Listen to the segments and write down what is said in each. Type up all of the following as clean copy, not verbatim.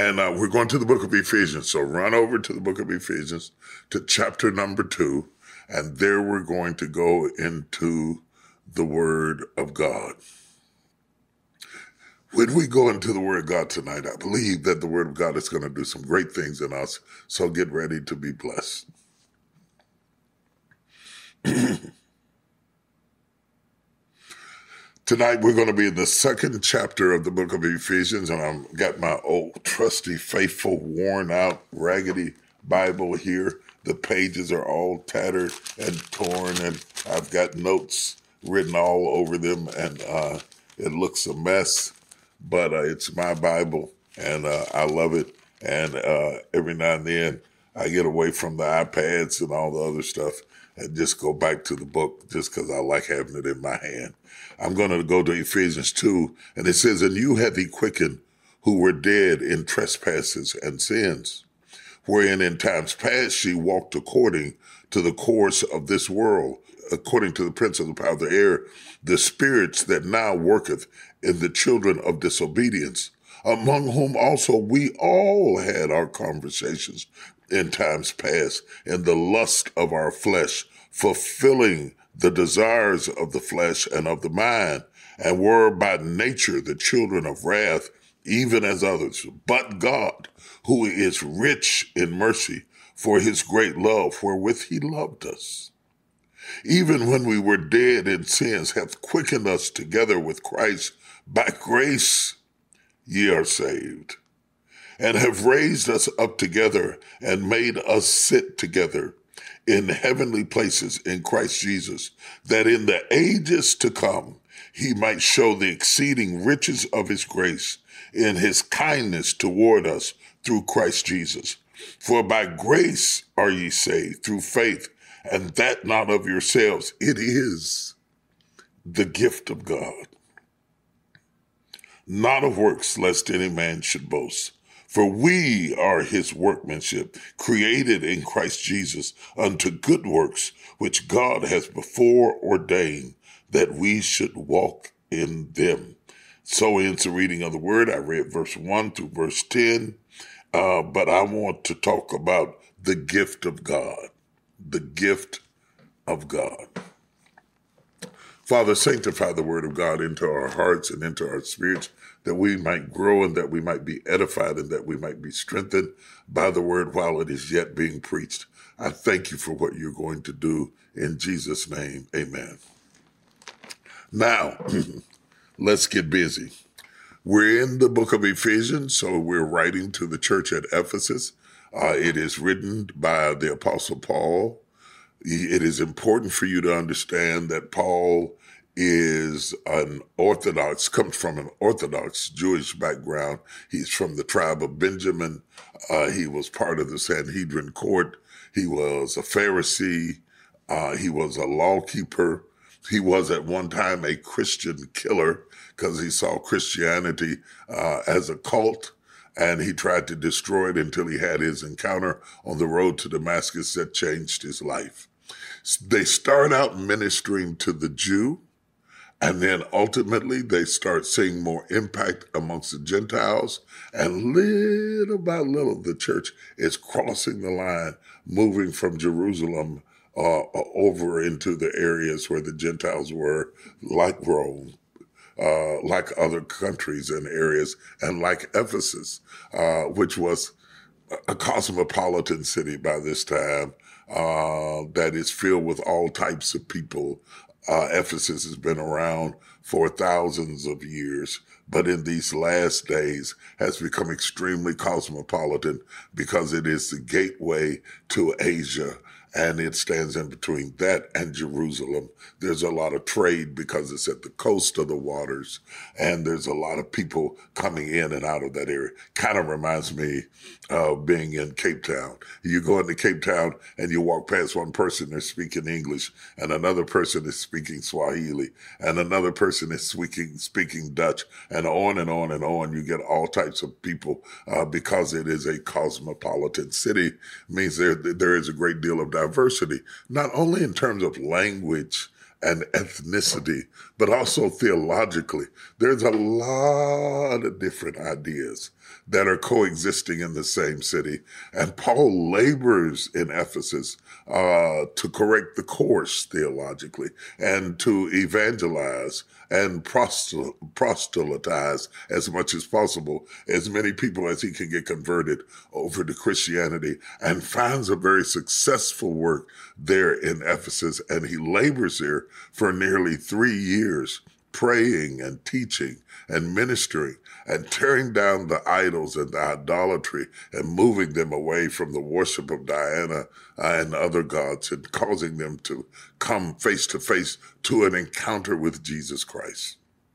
And we're going to the book of Ephesians. So run over to the book of Ephesians to chapter number 2. And there we're going to go into the Word of God. When we go into the Word of God tonight, I believe that the Word of God is going to do some great things in us. So get ready to be blessed. Tonight, we're going to be in the second chapter of the book of Ephesians, and I've got my old, trusty, faithful, worn-out, raggedy Bible here. The pages are all tattered and torn, and I've got notes written all over them, and it looks a mess, but it's my Bible, and I love it, and every now and then, I get away from the iPads and all the other stuff and just go back to the book just because I like having it in my hand. I'm going to go to Ephesians 2, and it says, "And you hath he quickened who were dead in trespasses and sins, wherein in times past ye walked according to the course of this world, according to the prince of the power of the air, the spirits that now worketh in the children of disobedience, among whom also we all had our conversations in times past, in the lust of our flesh, fulfilling the desires of the flesh and of the mind, and were by nature the children of wrath, even as others. But God, who is rich in mercy, for his great love wherewith he loved us, even when we were dead in sins, hath quickened us together with Christ. By grace ye are saved, and have raised us up together and made us sit together in heavenly places in Christ Jesus, that in the ages to come he might show the exceeding riches of his grace in his kindness toward us through Christ Jesus. For by grace are ye saved through faith, and that not of yourselves. It is the gift of God, not of works, lest any man should boast. For we are his workmanship, created in Christ Jesus unto good works, which God has before ordained that we should walk in them." So ends the reading of the word. I read verse 1 through verse 10, but I want to talk about the gift of God. The gift of God. Father, sanctify the word of God into our hearts and into our spirits, that we might grow and that we might be edified and that we might be strengthened by the word while it is yet being preached. I thank you for what you're going to do in Jesus' name. Amen. Now, let's get busy. We're in the book of Ephesians, so we're writing to the church at Ephesus. It is written by the Apostle Paul. It is important for you to understand that Paul is comes from an Orthodox Jewish background. He's from the tribe of Benjamin. He was part of the Sanhedrin court. He was a Pharisee. He was a lawkeeper. He was at one time a Christian killer because he saw Christianity as a cult, and he tried to destroy it until he had his encounter on the road to Damascus that changed his life. They start out ministering to the Jew, and then ultimately they start seeing more impact amongst the Gentiles, and little by little the church is crossing the line, moving from Jerusalem over into the areas where the Gentiles were, like Rome, like other countries and areas, and like Ephesus, which was a cosmopolitan city by this time, that is filled with all types of people. Ephesus has been around for thousands of years, but in these last days has become extremely cosmopolitan because it is the gateway to Asia, and it stands in between that and Jerusalem. There's a lot of trade because it's at the coast of the waters, and there's a lot of people coming in and out of that area. Kind of reminds me of being in Cape Town. You go into Cape Town and you walk past one person, they're speaking English, and another person is speaking Swahili, and another person is speaking Dutch, and on and on and on. You get all types of people because it is a cosmopolitan city. Means there is a great deal of diversity, not only in terms of language and ethnicity, but also theologically. There's a lot of different ideas. that are coexisting in the same city. And Paul labors in Ephesus to correct the course theologically and to evangelize and proselytize as much as possible, as many people as he can get converted over to Christianity, and finds a very successful work there in Ephesus. And he labors there for nearly 3 years, praying and teaching and ministering and tearing down the idols and the idolatry and moving them away from the worship of Diana and other gods and causing them to come face to face to an encounter with Jesus Christ.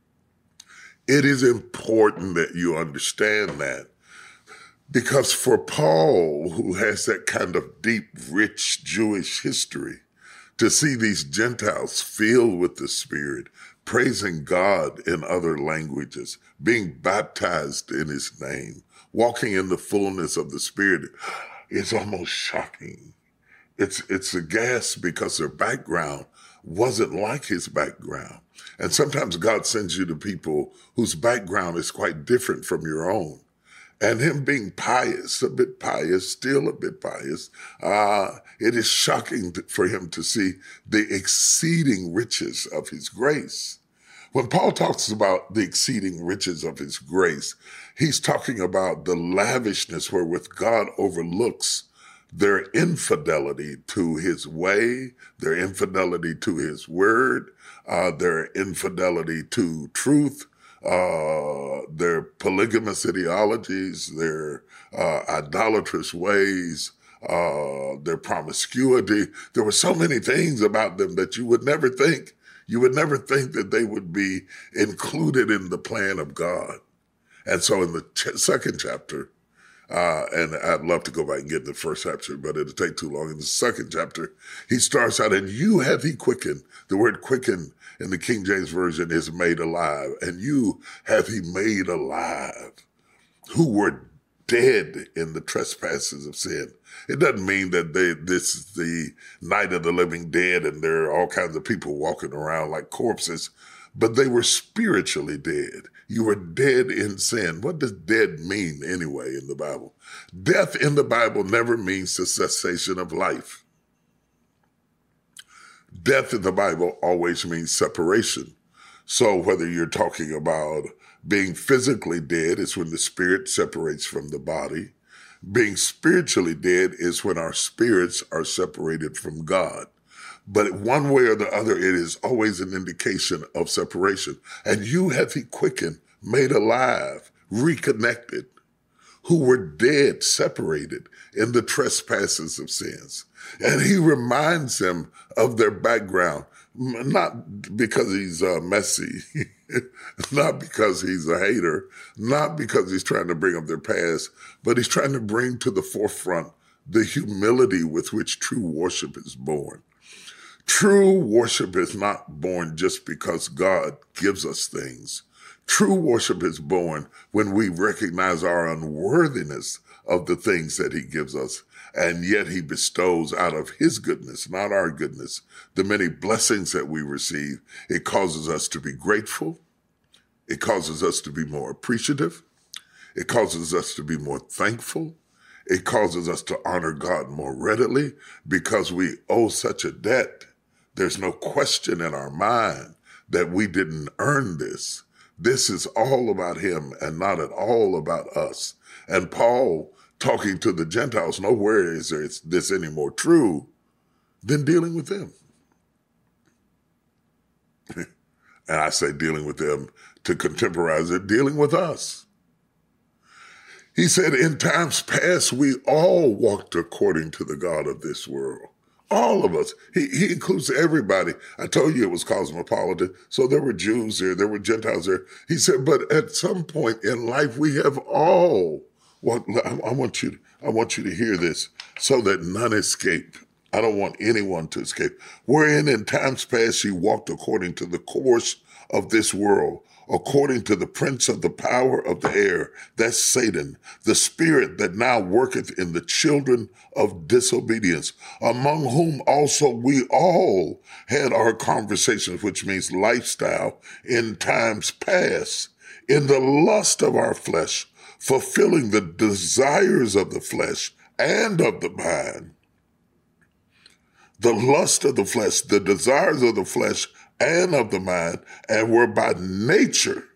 It is important that you understand that, because for Paul, who has that kind of deep, rich Jewish history, to see these Gentiles filled with the Spirit, praising God in other languages, being baptized in his name, walking in the fullness of the Spirit, is almost shocking. It's a gas because their background wasn't like his background. And sometimes God sends you to people whose background is quite different from your own. And him being pious, a bit pious, still a bit pious, it is shocking for him to see the exceeding riches of his grace. When Paul talks about the exceeding riches of his grace, he's talking about the lavishness wherewith God overlooks their infidelity to his way, their infidelity to his word, their infidelity to truth, their polygamous ideologies, their idolatrous ways, their promiscuity. There were so many things about them that you would never think that they would be included in the plan of God. And so in the second chapter, and I'd love to go back and get the first chapter, but it'll take too long. In the second chapter, he starts out, and you have he quickened. The word quicken in the King James Version is made alive. And you have he made alive who were dead in the trespasses of sin. It doesn't mean that this is the night of the living dead and there are all kinds of people walking around like corpses, but they were spiritually dead. You were dead in sin. What does dead mean anyway in the Bible? Death in the Bible never means the cessation of life. Death in the Bible always means separation. So whether you're talking about being physically dead is when the spirit separates from the body. Being spiritually dead is when our spirits are separated from God. But one way or the other, it is always an indication of separation. And you have he quickened, made alive, reconnected, who were dead, separated in the trespasses of sins. And he reminds them of their background, not because he's messy, not because he's a hater, not because he's trying to bring up their past, but he's trying to bring to the forefront the humility with which true worship is born. True worship is not born just because God gives us things. True worship is born when we recognize our unworthiness of the things that he gives us, and yet he bestows out of his goodness, not our goodness, the many blessings that we receive. It causes us to be grateful. It causes us to be more appreciative. It causes us to be more thankful. It causes us to honor God more readily because we owe such a debt. There's no question in our mind that we didn't earn this. This is all about him and not at all about us. And Paul, talking to the Gentiles, nowhere is this any more true than dealing with them. And I say dealing with them to contemporize it, dealing with us. He said, in times past, we all walked according to the God of this world. All of us. He includes everybody. I told you it was cosmopolitan. So there were Jews there were Gentiles there. He said, but at some point in life, we have all. Well, I want you to hear this so that none escape. I don't want anyone to escape. Wherein in times past ye walked according to the course of this world, according to the prince of the power of the air, that's Satan, the spirit that now worketh in the children of disobedience, among whom also we all had our conversations, which means lifestyle, in times past, in the lust of our flesh, fulfilling the desires of the flesh and of the mind, the lust of the flesh, the desires of the flesh and of the mind, and were by nature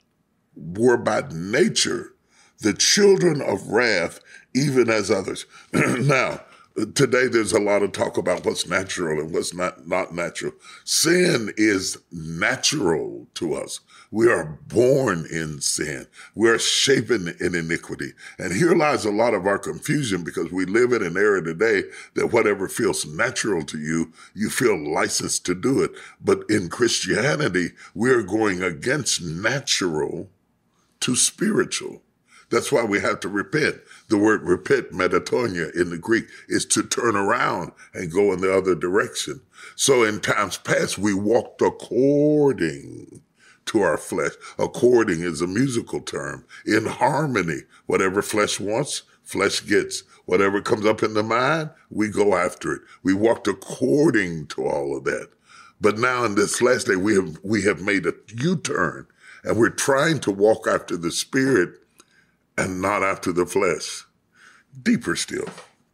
the children of wrath, even as others. Now, today there's a lot of talk about what's natural and what's not natural. Sin is natural to us. We are born in sin. We are shapen in iniquity. And here lies a lot of our confusion, because we live in an era today that whatever feels natural to you, you feel licensed to do it. But in Christianity, we are going against natural to spiritual. That's why we have to repent. The word repent, metanoia in the Greek, is to turn around and go in the other direction. So in times past, we walked according to our flesh. According is a musical term. In harmony, whatever flesh wants, flesh gets. Whatever comes up in the mind, we go after it. We walked according to all of that. But now in this last day, we have made a U-turn, and we're trying to walk after the Spirit and not after the flesh. Deeper still,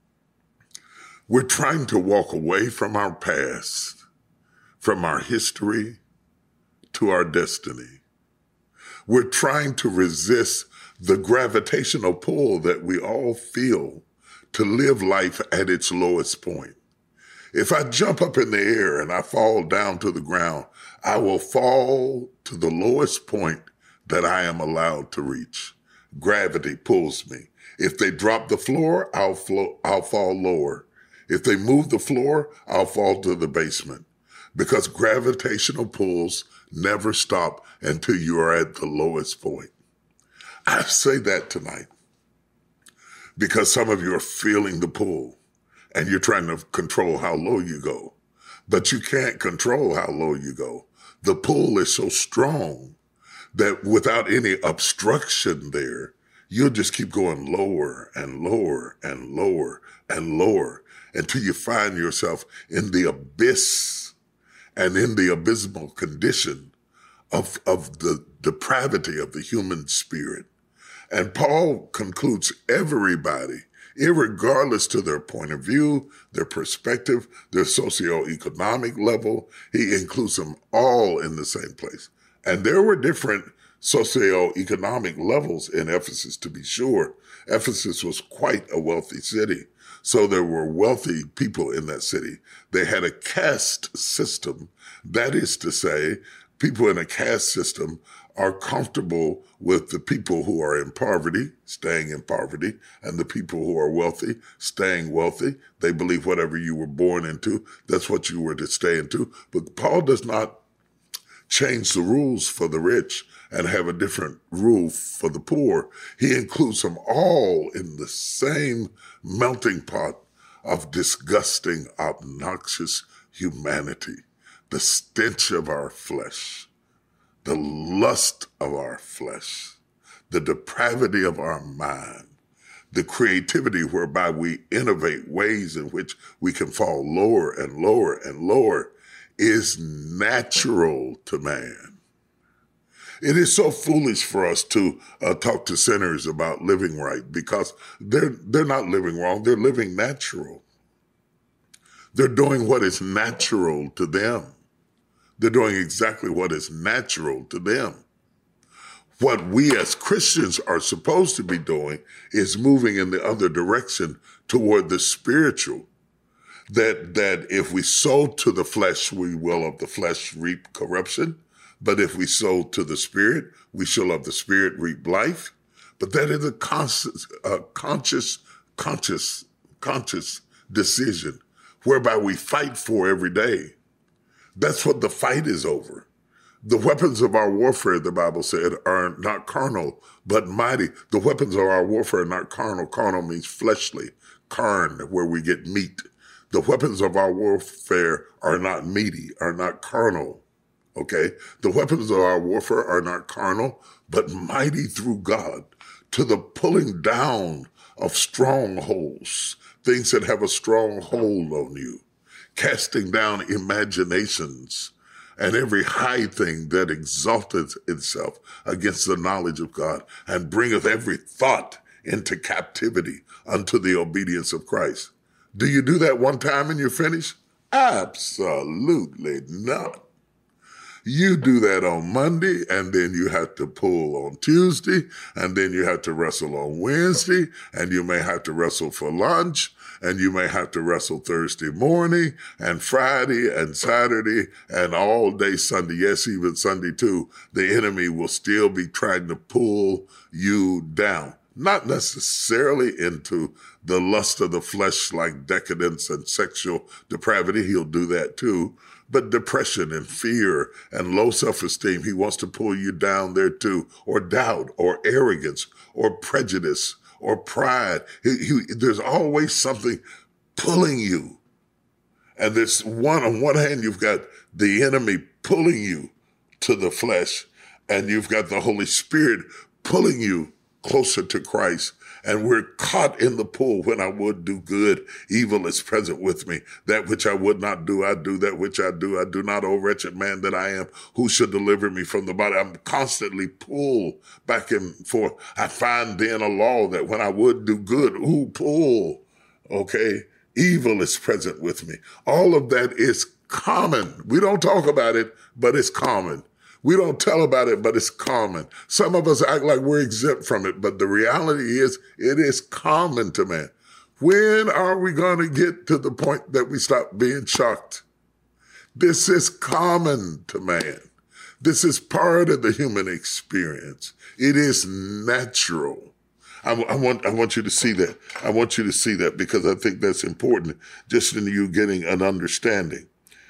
we're trying to walk away from our past, from our history to our destiny. We're trying to resist the gravitational pull that we all feel to live life at its lowest point. If I jump up in the air and I fall down to the ground, I will fall to the lowest point that I am allowed to reach. Gravity pulls me. If they drop the floor, I'll fall lower. If they move the floor, I'll fall to the basement, because gravitational pulls never stop until you are at the lowest point. I say that tonight because some of you are feeling the pull and you're trying to control how low you go, but you can't control how low you go. The pull is so strong that without any obstruction there, you'll just keep going lower and lower and lower and lower until you find yourself in the abyss and in the abysmal condition of the depravity of the human spirit. And Paul concludes everybody, irregardless to their point of view, their perspective, their socioeconomic level, he includes them all in the same place. And there were different socioeconomic levels in Ephesus, to be sure. Ephesus was quite a wealthy city. So there were wealthy people in that city. They had a caste system. That is to say, people in a caste system are comfortable with the people who are in poverty, staying in poverty, and the people who are wealthy, staying wealthy. They believe whatever you were born into, that's what you were to stay into. But Paul does not change the rules for the rich and have a different rule for the poor. He includes them all in the same melting pot of disgusting, obnoxious humanity, the stench of our flesh, the lust of our flesh, the depravity of our mind, the creativity whereby we innovate ways in which we can fall lower and lower and lower, is natural to man. It is so foolish for us to talk to sinners about living right, because they're not living wrong. They're living natural. They're doing what is natural to them. They're doing exactly what is natural to them. What we as Christians are supposed to be doing is moving in the other direction toward the spiritual. That if we sow to the flesh, we will of the flesh reap corruption. But if we sow to the Spirit, we shall of the Spirit reap life. But that is a conscious decision whereby we fight for every day. That's what the fight is over. The weapons of our warfare, the Bible said, are not carnal, but mighty. The weapons of our warfare are not carnal. Carnal means fleshly. Carn, where we get meat. The weapons of our warfare are not meaty, are not carnal. Okay? The weapons of our warfare are not carnal, but mighty through God to the pulling down of strongholds, things that have a strong hold on you, casting down imaginations and every high thing that exalteth itself against the knowledge of God, and bringeth every thought into captivity unto the obedience of Christ. Do you do that one time and you're finished? Absolutely not. You do that on Monday, and then you have to pull on Tuesday, and then you have to wrestle on Wednesday, and you may have to wrestle for lunch, and you may have to wrestle Thursday morning, and Friday, and Saturday, and all day Sunday. Yes, even Sunday too. The enemy will still be trying to pull you down. Not necessarily into the lust of the flesh like decadence and sexual depravity. He'll do that too. But depression and fear and low self-esteem, he wants to pull you down there too. Or doubt or arrogance or prejudice or pride. There's always something pulling you. And there's on one hand, you've got the enemy pulling you to the flesh, and you've got the Holy Spirit pulling you closer to Christ. And we're caught in the pull. When I would do good, evil is present with me. That which I would not do, I do. That which I do not. O wretched man that I am, who should deliver me from the body? I'm constantly pulled back and forth. I find then a law that when I would do good, pull. Okay. Evil is present with me. All of that is common. We don't talk about it, but it's common. We don't tell about it, but it's common. Some of us act like we're exempt from it, but the reality is it is common to man. When are we going to get to the point that we stop being shocked? This is common to man. This is part of the human experience. It is natural. I want you to see that. I want you to see that because I think that's important just in you getting an understanding.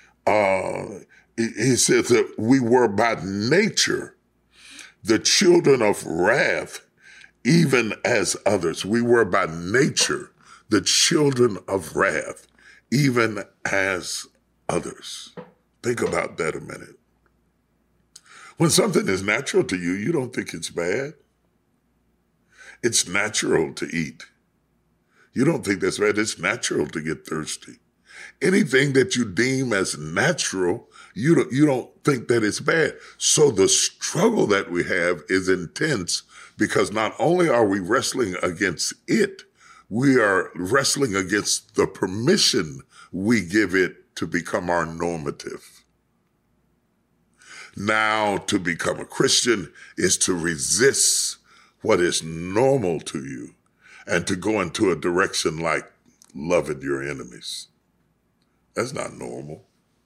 He says that we were by nature the children of wrath, even as others. We were by nature the children of wrath, even as others. Think about that a minute. When something is natural to you, you don't think it's bad. It's natural to eat. You don't think that's bad. It's natural to get thirsty. Anything that you deem as natural, you don't think that it's bad. So the struggle that we have is intense because not only are we wrestling against it, we are wrestling against the permission we give it to become our normative. Now, to become a Christian is to resist what is normal to you and to go into a direction like loving your enemies. That's not normal.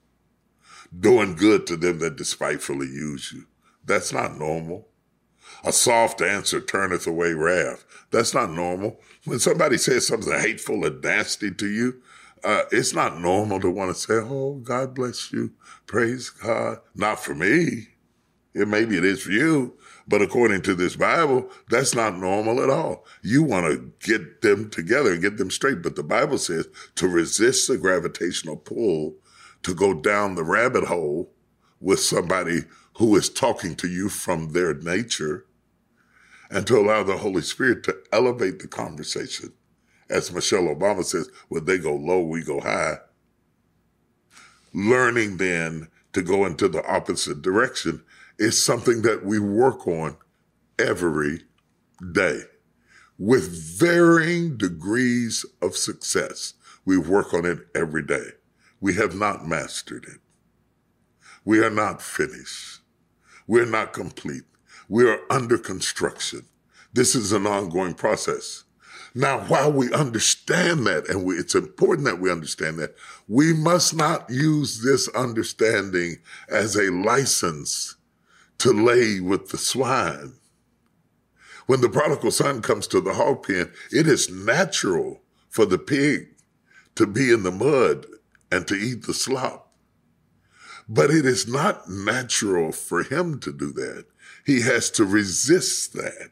Doing good to them that despitefully use you. That's not normal. A soft answer turneth away wrath. That's not normal. When somebody says something hateful and nasty to you, it's not normal to want to say, oh, God bless you. Praise God. Not for me. Maybe it is for you. But according to this Bible, that's not normal at all. You want to get them together and get them straight. But the Bible says to resist the gravitational pull, to go down the rabbit hole with somebody who is talking to you from their nature, and to allow the Holy Spirit to elevate the conversation. As Michelle Obama says, when they go low, we go high. Learning then to go into the opposite direction is something that we work on every day with varying degrees of success. We work on it every day. We have not mastered it. We are not finished. We're not complete. We are under construction. This is an ongoing process. Now, while we understand that, and it's important that we understand that, we must not use this understanding as a license to lay with the swine. When the prodigal son comes to the hog pen, it is natural for the pig to be in the mud and to eat the slop. But it is not natural for him to do that. He has to resist that.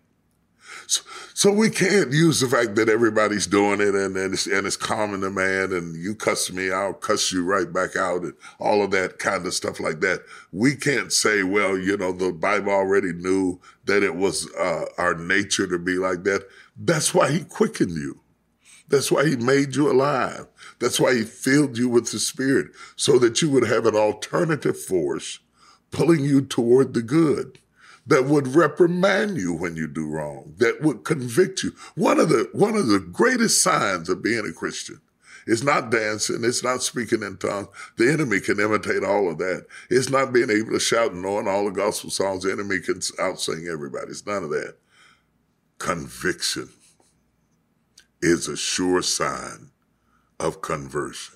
So we can't use the fact that everybody's doing it and it's common to man, and you cuss me, I'll cuss you right back out, and all of that kind of stuff like that. We can't say, well, the Bible already knew that it was our nature to be like that. That's why he quickened you. That's why he made you alive. That's why he filled you with the Spirit, so that you would have an alternative force pulling you toward the good, that would reprimand you when you do wrong, that would convict you. One of the greatest signs of being a Christian is not dancing, it's not speaking in tongues. The enemy can imitate all of that. It's not being able to shout and knowing all the gospel songs. The enemy can outsing everybody. It's none of that. Conviction is a sure sign of conversion.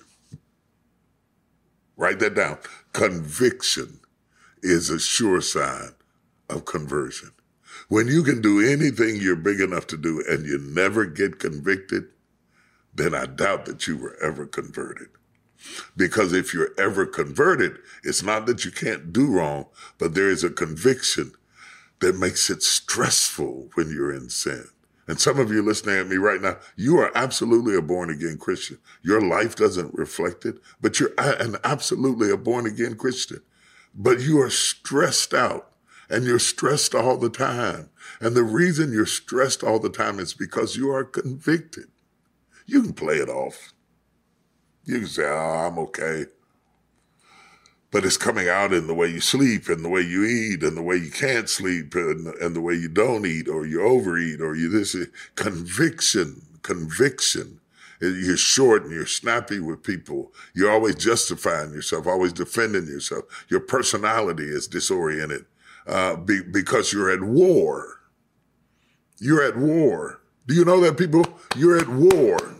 Write that down. Conviction is a sure sign of conversion. When you can do anything you're big enough to do and you never get convicted, then I doubt that you were ever converted. Because if you're ever converted, it's not that you can't do wrong, but there is a conviction that makes it stressful when you're in sin. And some of you listening at me right now, you are absolutely a born-again Christian. Your life doesn't reflect it, but you're absolutely a born-again Christian. But you are stressed out, and you're stressed all the time. And the reason you're stressed all the time is because you are convicted. You can play it off. You can say, I'm okay. But it's coming out in the way you sleep, and the way you eat, and the way you can't sleep, and the way you don't eat, or you overeat, or you this. Conviction. You're short and you're snappy with people. You're always justifying yourself, always defending yourself. Your personality is disoriented because you're at war. You're at war. Do you know that, people? You're at war.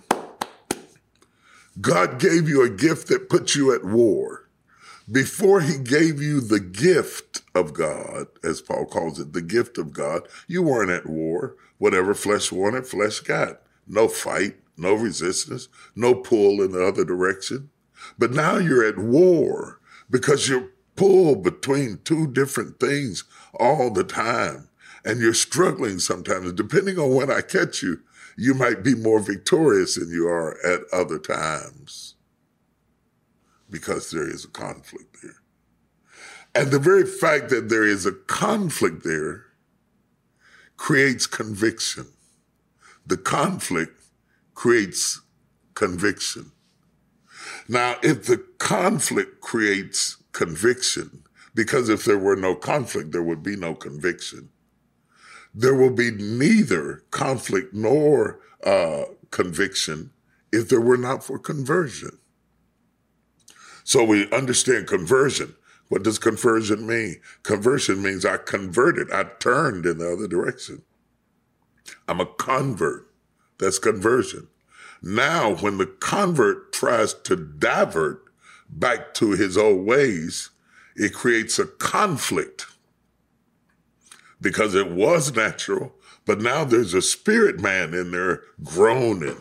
God gave you a gift that puts you at war. Before he gave you the gift of God, as Paul calls it, the gift of God, you weren't at war. Whatever flesh wanted, flesh got. No fight, no resistance, no pull in the other direction. But now you're at war because you're pulled between two different things all the time. And you're struggling sometimes. Depending on when I catch you, you might be more victorious than you are at other times, because there is a conflict there. And the very fact that there is a conflict there creates conviction. The conflict creates conviction. Now, if the conflict creates conviction, because if there were no conflict, there would be no conviction. There will be neither conflict nor conviction if there were not for conversion. So we understand conversion. What does conversion mean? Conversion means I converted. I turned in the other direction. I'm a convert. That's conversion. Now, when the convert tries to divert back to his old ways, it creates a conflict because it was natural, but now there's a spirit man in there groaning.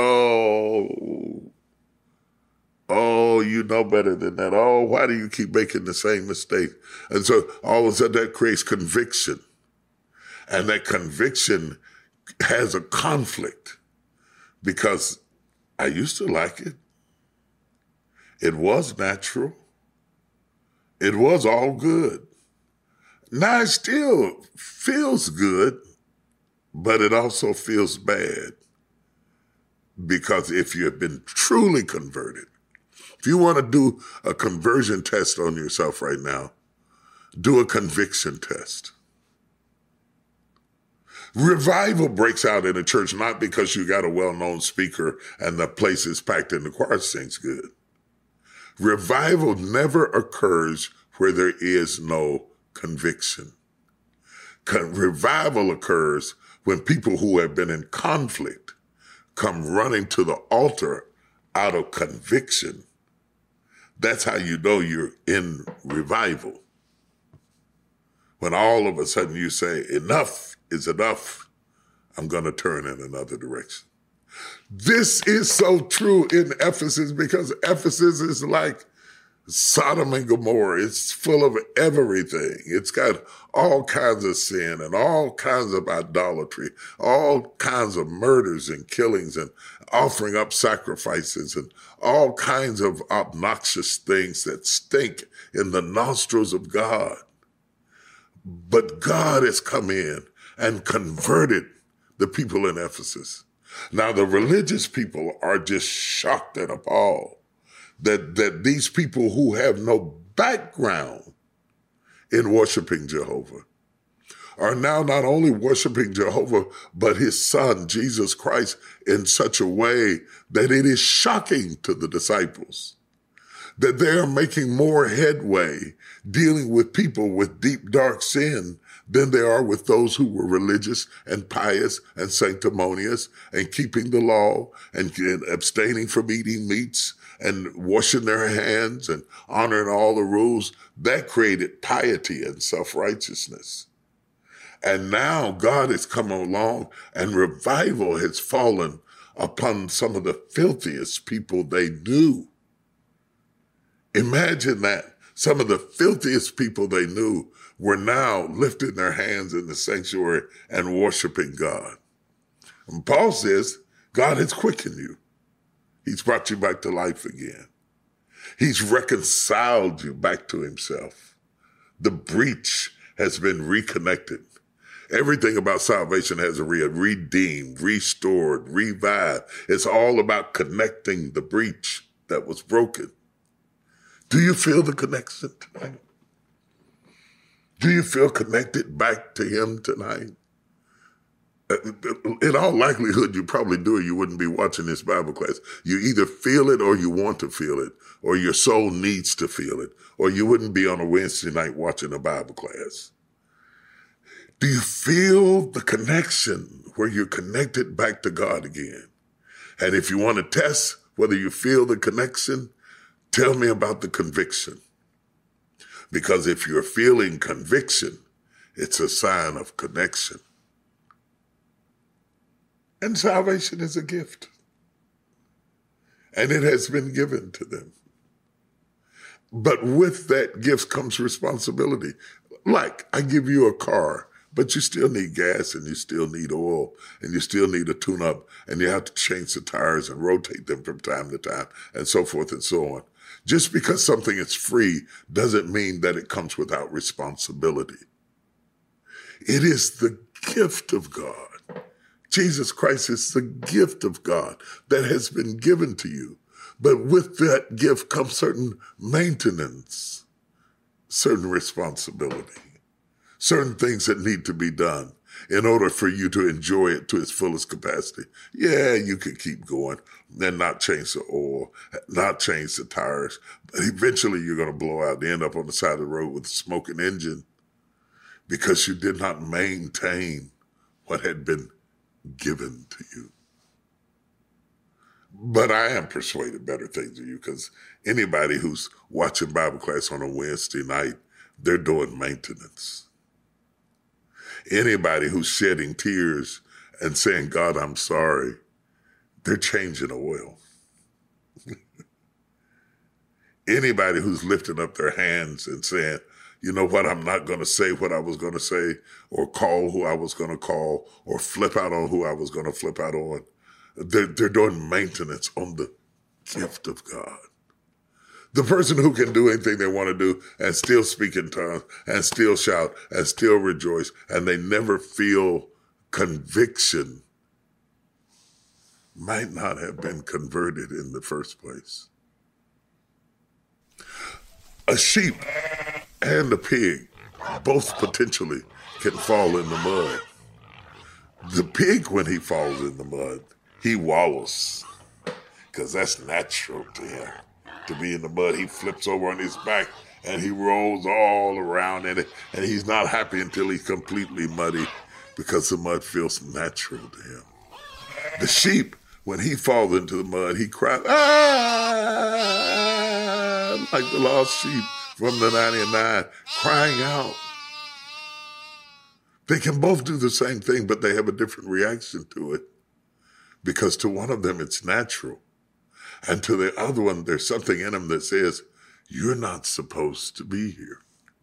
Oh, you know better than that. Oh, why do you keep making the same mistake? And so all of a sudden that creates conviction. And that conviction has a conflict because I used to like it. It was natural. It was all good. Now it still feels good, but it also feels bad. Because if you have been truly converted, if you want to do a conversion test on yourself right now, do a conviction test. Revival breaks out in a church not because you got a well-known speaker and the place is packed and the choir sings good. Revival never occurs where there is no conviction. Revival occurs when people who have been in conflict come running to the altar out of conviction. That's how you know you're in revival. When all of a sudden you say, enough is enough, I'm going to turn in another direction. This is so true in Ephesus because Ephesus is like Sodom and Gomorrah. It's full of everything. It's got all kinds of sin and all kinds of idolatry, all kinds of murders and killings and offering up sacrifices and all kinds of obnoxious things that stink in the nostrils of God. But God has come in and converted the people in Ephesus. Now, the religious people are just shocked and appalled that these people who have no background in worshiping Jehovah are now not only worshiping Jehovah, but his son, Jesus Christ, in such a way that it is shocking to the disciples that they are making more headway dealing with people with deep, dark sin than they are with those who were religious and pious and sanctimonious and keeping the law and abstaining from eating meats and washing their hands and honoring all the rules. That created piety and self-righteousness. And now God has come along and revival has fallen upon some of the filthiest people they knew. Imagine that. Some of the filthiest people they knew were now lifting their hands in the sanctuary and worshiping God. And Paul says, God has quickened you. He's brought you back to life again. He's reconciled you back to himself. The breach has been reconnected. Everything about salvation has a redeemed, restored, revived. It's all about connecting the breach that was broken. Do you feel the connection tonight? Do you feel connected back to him tonight? In all likelihood, you probably do, or you wouldn't be watching this Bible class. You either feel it or you want to feel it, or your soul needs to feel it, or you wouldn't be on a Wednesday night watching a Bible class. Do you feel the connection where you're connected back to God again? And if you want to test whether you feel the connection, tell me about the conviction. Because if you're feeling conviction, it's a sign of connection. And salvation is a gift. And it has been given to them. But with that gift comes responsibility. Like, I give you a car, but you still need gas and you still need oil and you still need a tune-up and you have to change the tires and rotate them from time to time and so forth and so on. Just because something is free doesn't mean that it comes without responsibility. It is the gift of God. Jesus Christ is the gift of God that has been given to you. But with that gift comes certain maintenance, certain responsibility, certain things that need to be done in order for you to enjoy it to its fullest capacity. Yeah, you can keep going and not change the oil, not change the tires, but eventually you're going to blow out and end up on the side of the road with a smoking engine because you did not maintain what had been given to you. But I am persuaded better things of you because anybody who's watching Bible class on a Wednesday night, they're doing maintenance. Anybody who's shedding tears and saying, God, I'm sorry, they're changing oil. Anybody who's lifting up their hands and saying, you know what, I'm not going to say what I was going to say or call who I was going to call or flip out on who I was going to flip out on. They're doing maintenance on the gift of God. The person who can do anything they want to do and still speak in tongues and still shout and still rejoice and they never feel conviction might not have been converted in the first place. A sheep and a pig both potentially can fall in the mud. The pig, when he falls in the mud, he wallows because that's natural to him. To be in the mud, he flips over on his back and he rolls all around in it, and he's not happy until he's completely muddy because the mud feels natural to him. The sheep, when he falls into the mud, he cries, ah, like the lost sheep from the 99, crying out. They can both do the same thing, but they have a different reaction to it because to one of them, it's natural. And to the other one, there's something in him that says, you're not supposed to be here.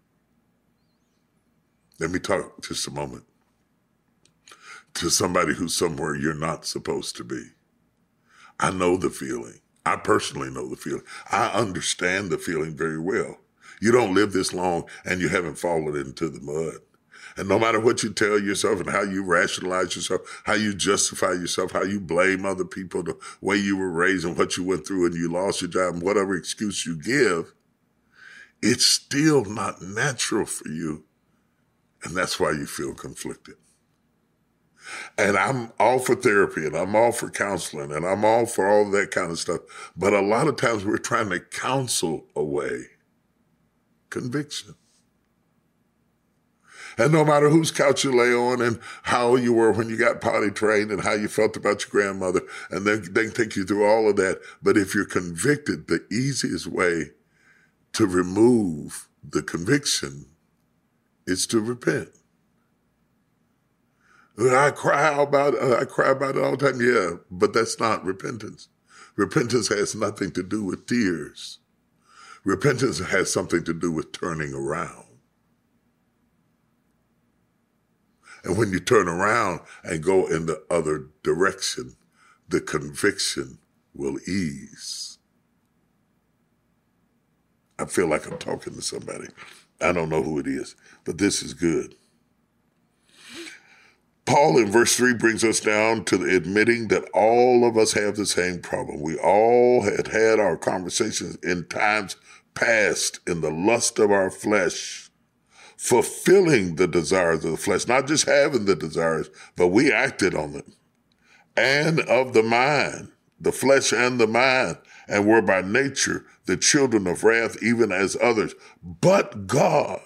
Let me talk just a moment to somebody who's somewhere you're not supposed to be. I know the feeling. I personally know the feeling. I understand the feeling very well. You don't live this long and you haven't fallen into the mud. And no matter what you tell yourself and how you rationalize yourself, how you justify yourself, how you blame other people, the way you were raised and what you went through and you lost your job and whatever excuse you give, it's still not natural for you. And that's why you feel conflicted. And I'm all for therapy and I'm all for counseling and I'm all for all that kind of stuff. But a lot of times we're trying to counsel away conviction. And no matter whose couch you lay on and how you were when you got potty trained and how you felt about your grandmother, and they can take you through all of that. But if you're convicted, the easiest way to remove the conviction is to repent. I cry about it all the time. Yeah, but that's not repentance. Repentance has nothing to do with tears. Repentance has something to do with turning around. And when you turn around and go in the other direction, the conviction will ease. I feel like I'm talking to somebody. I don't know who it is, but this is good. Paul in verse 3 brings us down to admitting that all of us have the same problem. We all had our conversations in times past in the lust of our flesh, fulfilling the desires of the flesh, not just having the desires, but we acted on them. And of the mind, the flesh and the mind, and were by nature the children of wrath, even as others. But God.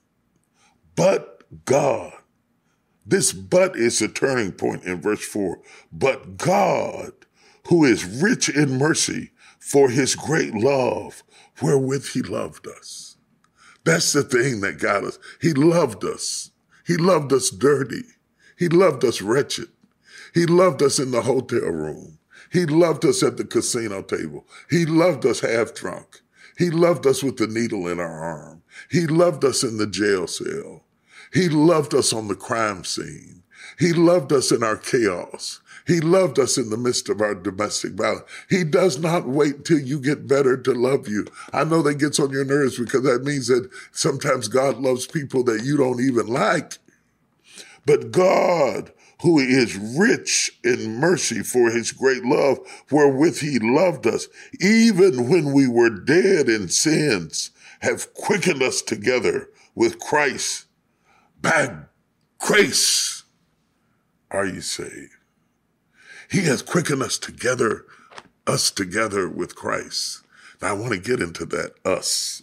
This but is the turning point in verse 4. But God, who is rich in mercy, for his great love, wherewith he loved us. That's the thing that got us. He loved us. He loved us dirty. He loved us wretched. He loved us in the hotel room. He loved us at the casino table. He loved us half drunk. He loved us with the needle in our arm. He loved us in the jail cell. He loved us on the crime scene. He loved us in our chaos. He loved us in the midst of our domestic violence. He does not wait till you get better to love you. I know that gets on your nerves because that means that sometimes God loves people that you don't even like. But God, who is rich in mercy for his great love, wherewith he loved us, even when we were dead in sins, have quickened us together with Christ. By grace are you saved. He has quickened us together with Christ. Now I want to get into that us.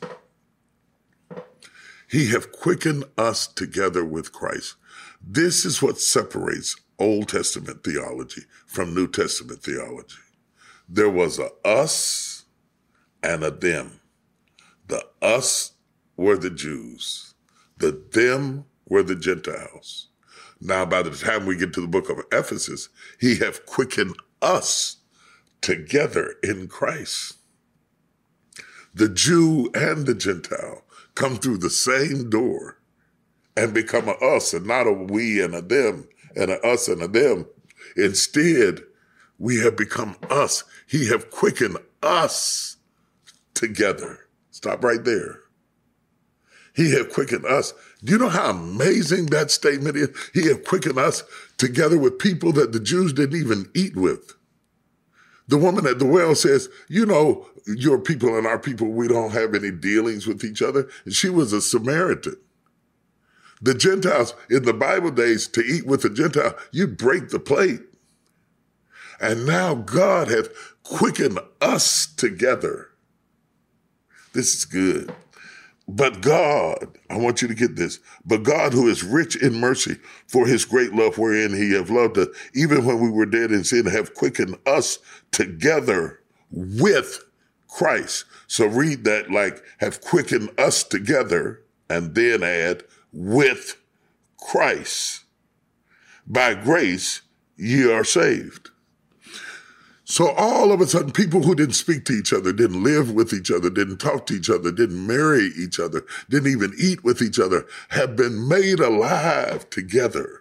He have quickened us together with Christ. This is what separates Old Testament theology from New Testament theology. There was a us and a them. The us were the Jews. The them were the Gentiles. Now, by the time we get to the book of Ephesus, he have quickened us together in Christ. The Jew and the Gentile come through the same door and become a us and not a we and a them and a us and a them. Instead, we have become us. He have quickened us together. Stop right there. He have quickened us. Do you know how amazing that statement is? He have quickened us together with people that the Jews didn't even eat with. The woman at the well says, you know, your people and our people, we don't have any dealings with each other. And she was a Samaritan. The Gentiles, in the Bible days, to eat with a Gentile, you'd break the plate. And now God hath quickened us together. This is good. But God, I want you to get this, but God who is rich in mercy for his great love wherein he hath loved us, even when we were dead in sin, have quickened us together with Christ. So read that like have quickened us together and then add with Christ. By grace, ye are saved. So all of a sudden, people who didn't speak to each other, didn't live with each other, didn't talk to each other, didn't marry each other, didn't even eat with each other, have been made alive together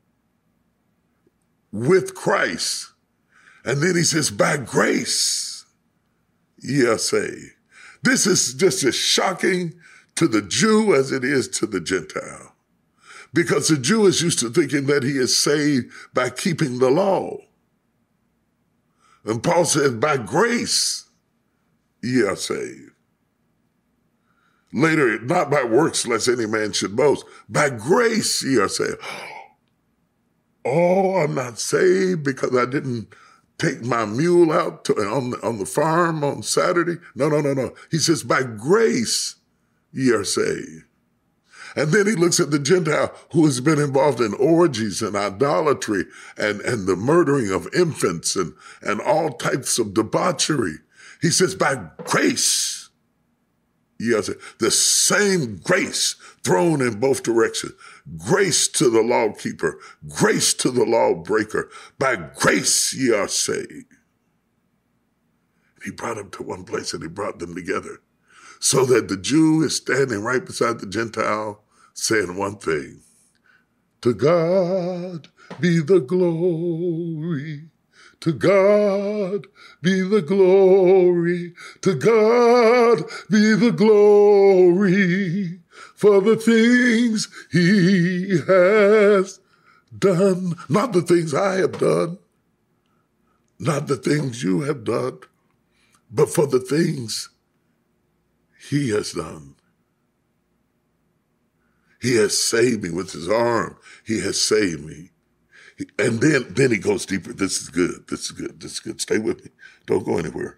with Christ. And then he says, by grace, ye are saved. This is just as shocking to the Jew as it is to the Gentile. Because the Jew is used to thinking that he is saved by keeping the law. And Paul says, by grace ye are saved. Later, not by works, lest any man should boast. By grace ye are saved. Oh, I'm not saved because I didn't take my mule out on the farm on Saturday. No. He says, by grace ye are saved. And then he looks at the Gentile who has been involved in orgies and idolatry and the murdering of infants and all types of debauchery. He says, by grace, ye are saved. The same grace thrown in both directions. Grace to the law keeper, grace to the law breaker. By grace ye are saved. He brought them to one place and he brought them together, so that the Jew is standing right beside the Gentile saying one thing: to God be the glory. To God be the glory. To God be the glory for the things he has done. Not the things I have done, not the things you have done, but for the things he has done. He has saved me with his arm. He has saved me. And then he goes deeper. This is good. This is good. This is good. Stay with me. Don't go anywhere.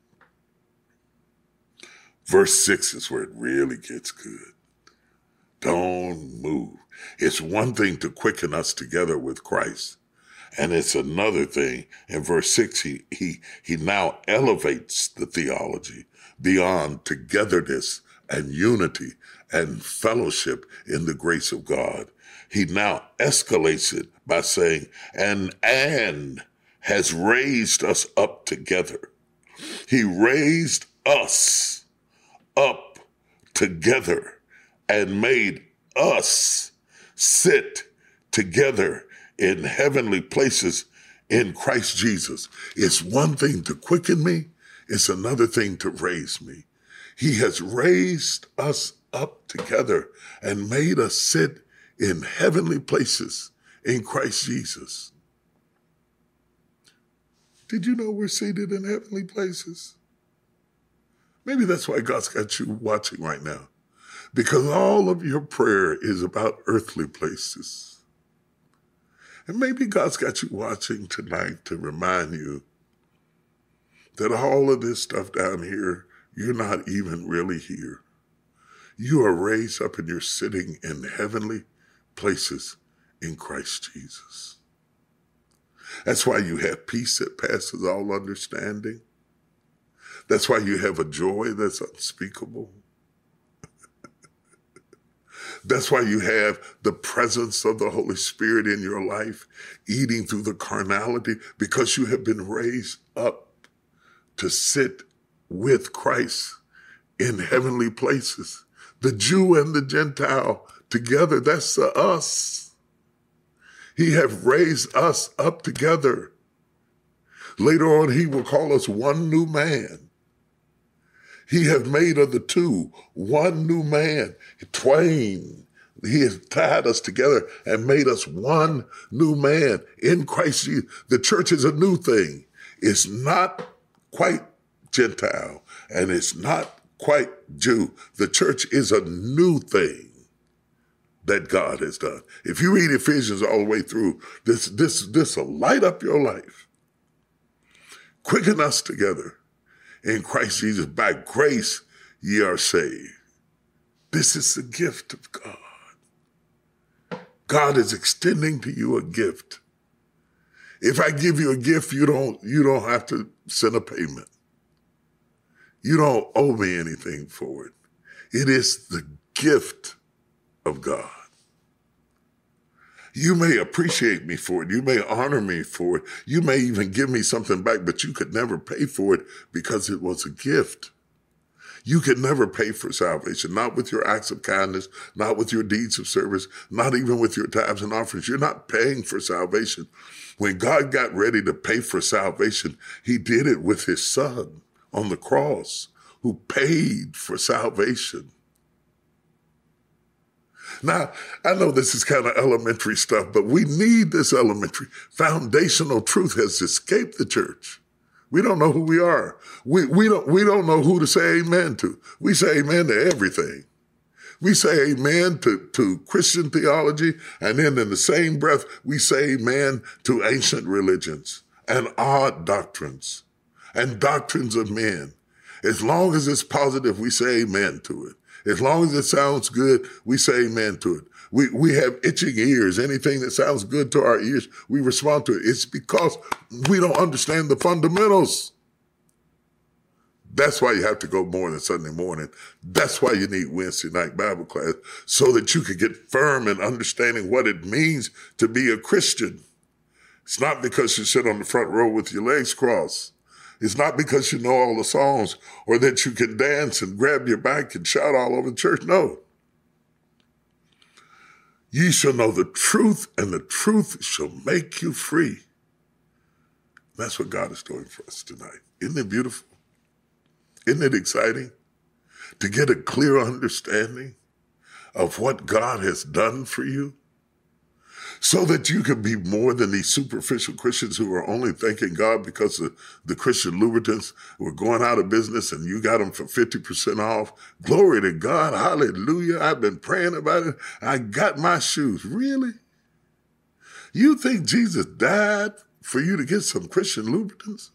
Verse 6 is where it really gets good. Don't move. It's one thing to quicken us together with Christ. And it's another thing. In verse 6, he now elevates the theology beyond togetherness and unity and fellowship in the grace of God. He now escalates it by saying, and has raised us up together. He raised us up together and made us sit together in heavenly places in Christ Jesus. It's one thing to quicken me. It's another thing to raise me. He has raised us up together and made us sit in heavenly places in Christ Jesus. Did you know we're seated in heavenly places? Maybe that's why God's got you watching right now, because all of your prayer is about earthly places. And maybe God's got you watching tonight to remind you that all of this stuff down here, you're not even really here. You are raised up and you're sitting in heavenly places in Christ Jesus. That's why you have peace that passes all understanding. That's why you have a joy that's unspeakable. That's why you have the presence of the Holy Spirit in your life, eating through the carnality, because you have been raised up to sit with Christ in heavenly places. The Jew and the Gentile together, that's us. He have raised us up together. Later on, he will call us one new man. He have made of the two one new man, twain. He has tied us together and made us one new man in Christ Jesus. The church is a new thing. It's not quite Gentile and it's not quite Jew. The church is a new thing that God has done. If you read Ephesians all the way through, this will light up your life. Quicken us together in Christ Jesus. By grace ye are saved. This is the gift of God. God is extending to you a gift. If I give you a gift, you don't have to send a payment. You don't owe me anything for it. It is the gift of God. You may appreciate me for it. You may honor me for it. You may even give me something back, but you could never pay for it because it was a gift. You could never pay for salvation, not with your acts of kindness, not with your deeds of service, not even with your tithes and offerings. You're not paying for salvation. When God got ready to pay for salvation, he did it with his son on the cross, who paid for salvation. Now, I know this is kind of elementary stuff, but we need this elementary. Foundational truth has escaped the church. We don't know who we are. We don't know who to say amen to. We say amen to everything. We say amen to Christian theology, and then in the same breath, we say amen to ancient religions and odd doctrines and doctrines of men. As long as it's positive, we say amen to it. As long as it sounds good, we say amen to it. We have itching ears. Anything that sounds good to our ears, we respond to it. It's because we don't understand the fundamentals. That's why you have to go more than Sunday morning. That's why you need Wednesday night Bible class, so that you can get firm in understanding what it means to be a Christian. It's not because you sit on the front row with your legs crossed. It's not because you know all the songs or that you can dance and grab your back and shout all over the church. No. Ye shall know the truth, and the truth shall make you free. That's what God is doing for us tonight. Isn't it beautiful? Isn't it exciting to get a clear understanding of what God has done for you, so that you can be more than these superficial Christians who are only thanking God because the Christian lubricants were going out of business and you got them for 50% off? Glory to God. Hallelujah. I've been praying about it. I got my shoes. Really? You think Jesus died for you to get some Christian lubricants?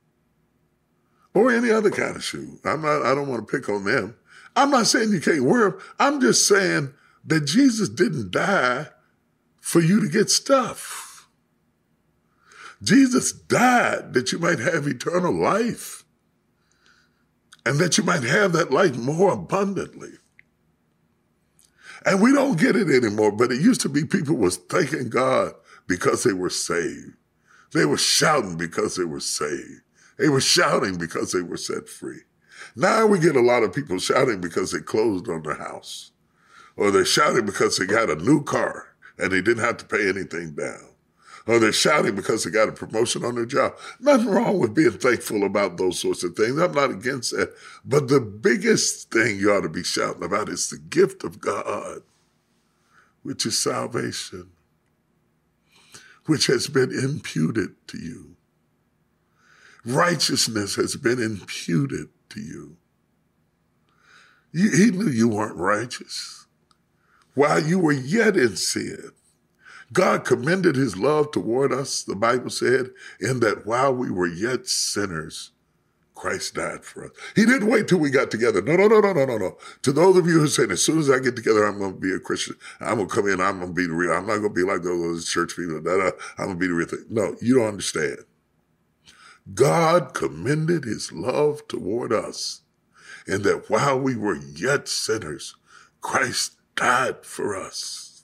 Or any other kind of shoe? I don't want to pick on them. I'm not saying you can't wear them. I'm just saying that Jesus didn't die for you to get stuff. Jesus died that you might have eternal life, and that you might have that life more abundantly. And we don't get it anymore, but it used to be people was thanking God because they were saved. They were shouting because they were saved. They were shouting because they were set free. Now we get a lot of people shouting because they closed on their house, or they're shouting because they got a new car and they didn't have to pay anything down. Or they're shouting because they got a promotion on their job. Nothing wrong with being thankful about those sorts of things. I'm not against that. But the biggest thing you ought to be shouting about is the gift of God, which is salvation, which has been imputed to you. Righteousness has been imputed to you. He knew you weren't righteous. While you were yet in sin, God commended his love toward us, the Bible said, in that while we were yet sinners, Christ died for us. He didn't wait till we got together. No. To those of you who say, as soon as I get together, I'm going to be a Christian. I'm going to come in, I'm going to be the real. I'm not going to be like those church people. I'm going to be the real thing. No, you don't understand. God commended his love toward us in that while we were yet sinners, Christ died for us.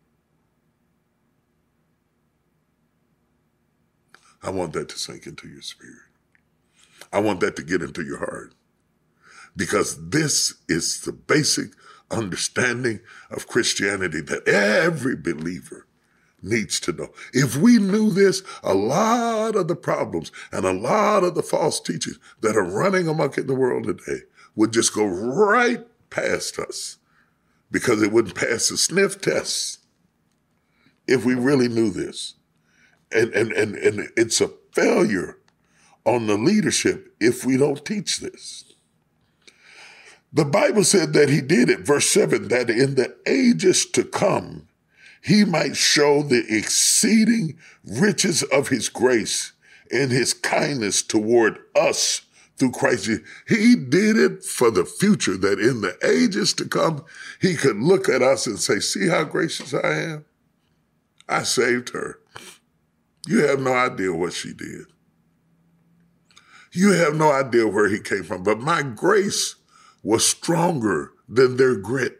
I want that to sink into your spirit. I want that to get into your heart, because this is the basic understanding of Christianity that every believer needs to know. If we knew this, a lot of the problems and a lot of the false teachings that are running amok in the world today would just go right past us, because it wouldn't pass the sniff test if we really knew this. And it's a failure on the leadership if we don't teach this. The Bible said that he did it, verse 7, that in the ages to come, he might show the exceeding riches of his grace and his kindness toward us through Christ Jesus. He did it for the future, that in the ages to come, he could look at us and say, see how gracious I am? I saved her. You have no idea what she did. You have no idea where he came from, but my grace was stronger than their grit.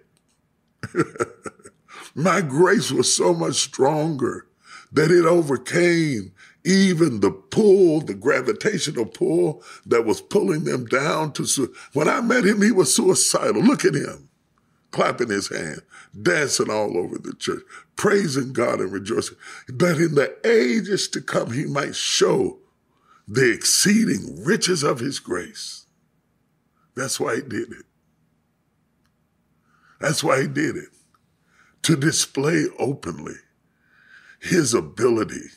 My grace was so much stronger that it overcame even the pull, the gravitational pull that was pulling them down to. When I met him, he was suicidal. Look at him, clapping his hand, dancing all over the church, praising God and rejoicing, that in the ages to come, he might show the exceeding riches of his grace. That's why he did it. That's why he did it. to display openly his ability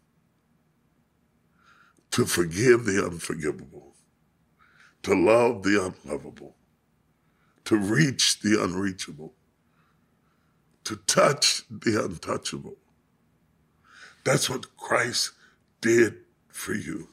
to forgive the unforgivable, to love the unlovable, to reach the unreachable, to touch the untouchable. That's what Christ did for you.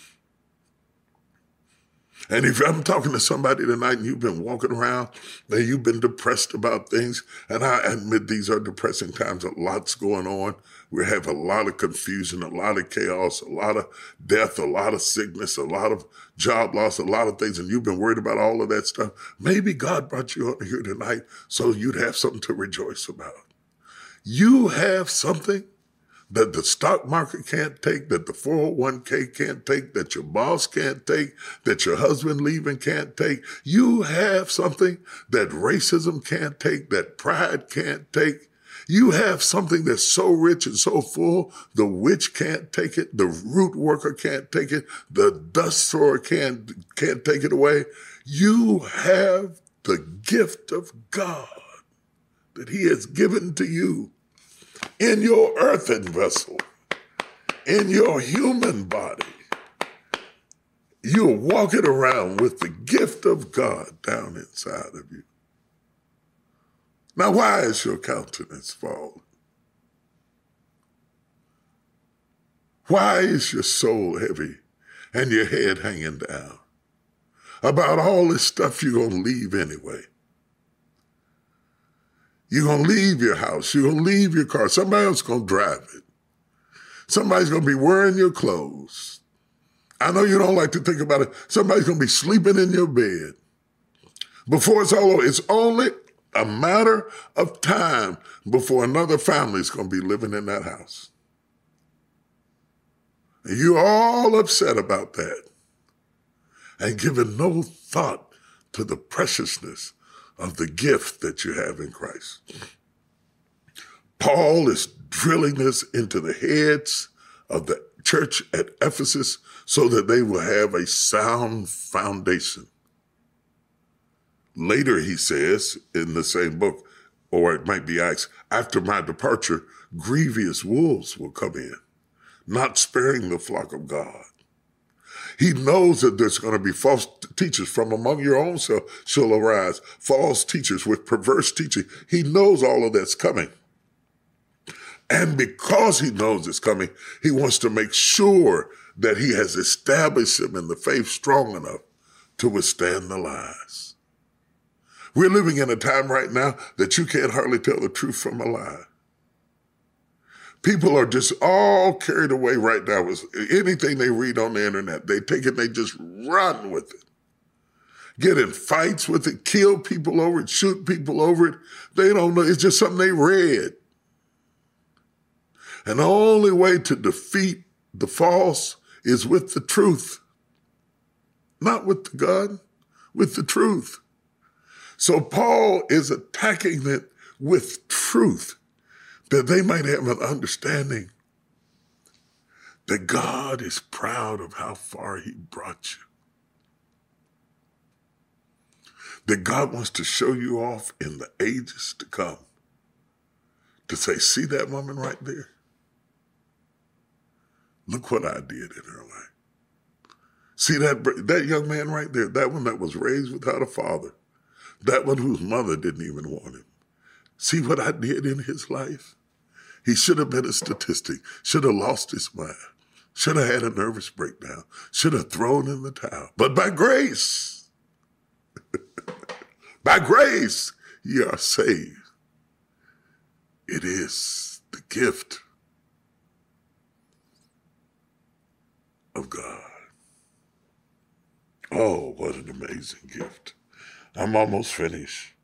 And if I'm talking to somebody tonight and you've been walking around and you've been depressed about things, and I admit these are depressing times, a lot's going on. We have a lot of confusion, a lot of chaos, a lot of death, a lot of sickness, a lot of job loss, a lot of things, and you've been worried about all of that stuff. Maybe God brought you on here tonight so you'd have something to rejoice about. You have something that the stock market can't take, that the 401k can't take, that your boss can't take, that your husband leaving can't take. You have something that racism can't take, that pride can't take. You have something that's so rich and so full, the witch can't take it, the root worker can't take it, the dust thrower can't take it away. You have the gift of God that he has given to you in your earthen vessel, in your human body. You're walking around with the gift of God down inside of you. Now, why is your countenance fallen? Why is your soul heavy and your head hanging down about all this stuff you're going to leave anyway? You're going to leave your house. You're going to leave your car. Somebody else is going to drive it. Somebody's going to be wearing your clothes. I know you don't like to think about it. Somebody's going to be sleeping in your bed. Before it's all over, it's only a matter of time before another family is going to be living in that house. And you're all upset about that and giving no thought to the preciousness of the gift that you have in Christ. Paul is drilling this into the heads of the church at Ephesus so that they will have a sound foundation. Later, he says in the same book, or it might be Acts, after my departure, grievous wolves will come in, not sparing the flock of God. He knows that there's going to be false teachers from among your own shall arise, false teachers with perverse teaching. He knows all of that's coming. And because he knows it's coming, he wants to make sure that he has established them in the faith strong enough to withstand the lies. We're living in a time right now that you can't hardly tell the truth from a lie. People are just all carried away right now with anything they read on the internet. They take it, they just run with it. Get in fights with it, kill people over it, shoot people over it. They don't know. It's just something they read. And the only way to defeat the false is with the truth. Not with the gun, with the truth. So Paul is attacking it with truth, that they might have an understanding that God is proud of how far he brought you. That God wants to show you off in the ages to come. To say, see that woman right there? Look what I did in her life. See that young man right there, that one that was raised without a father, that one whose mother didn't even want him. See what I did in his life? He should have been a statistic, should have lost his mind, should have had a nervous breakdown, should have thrown in the towel. But by grace, by grace, ye are saved. It is the gift of God. Oh, what an amazing gift. I'm almost finished.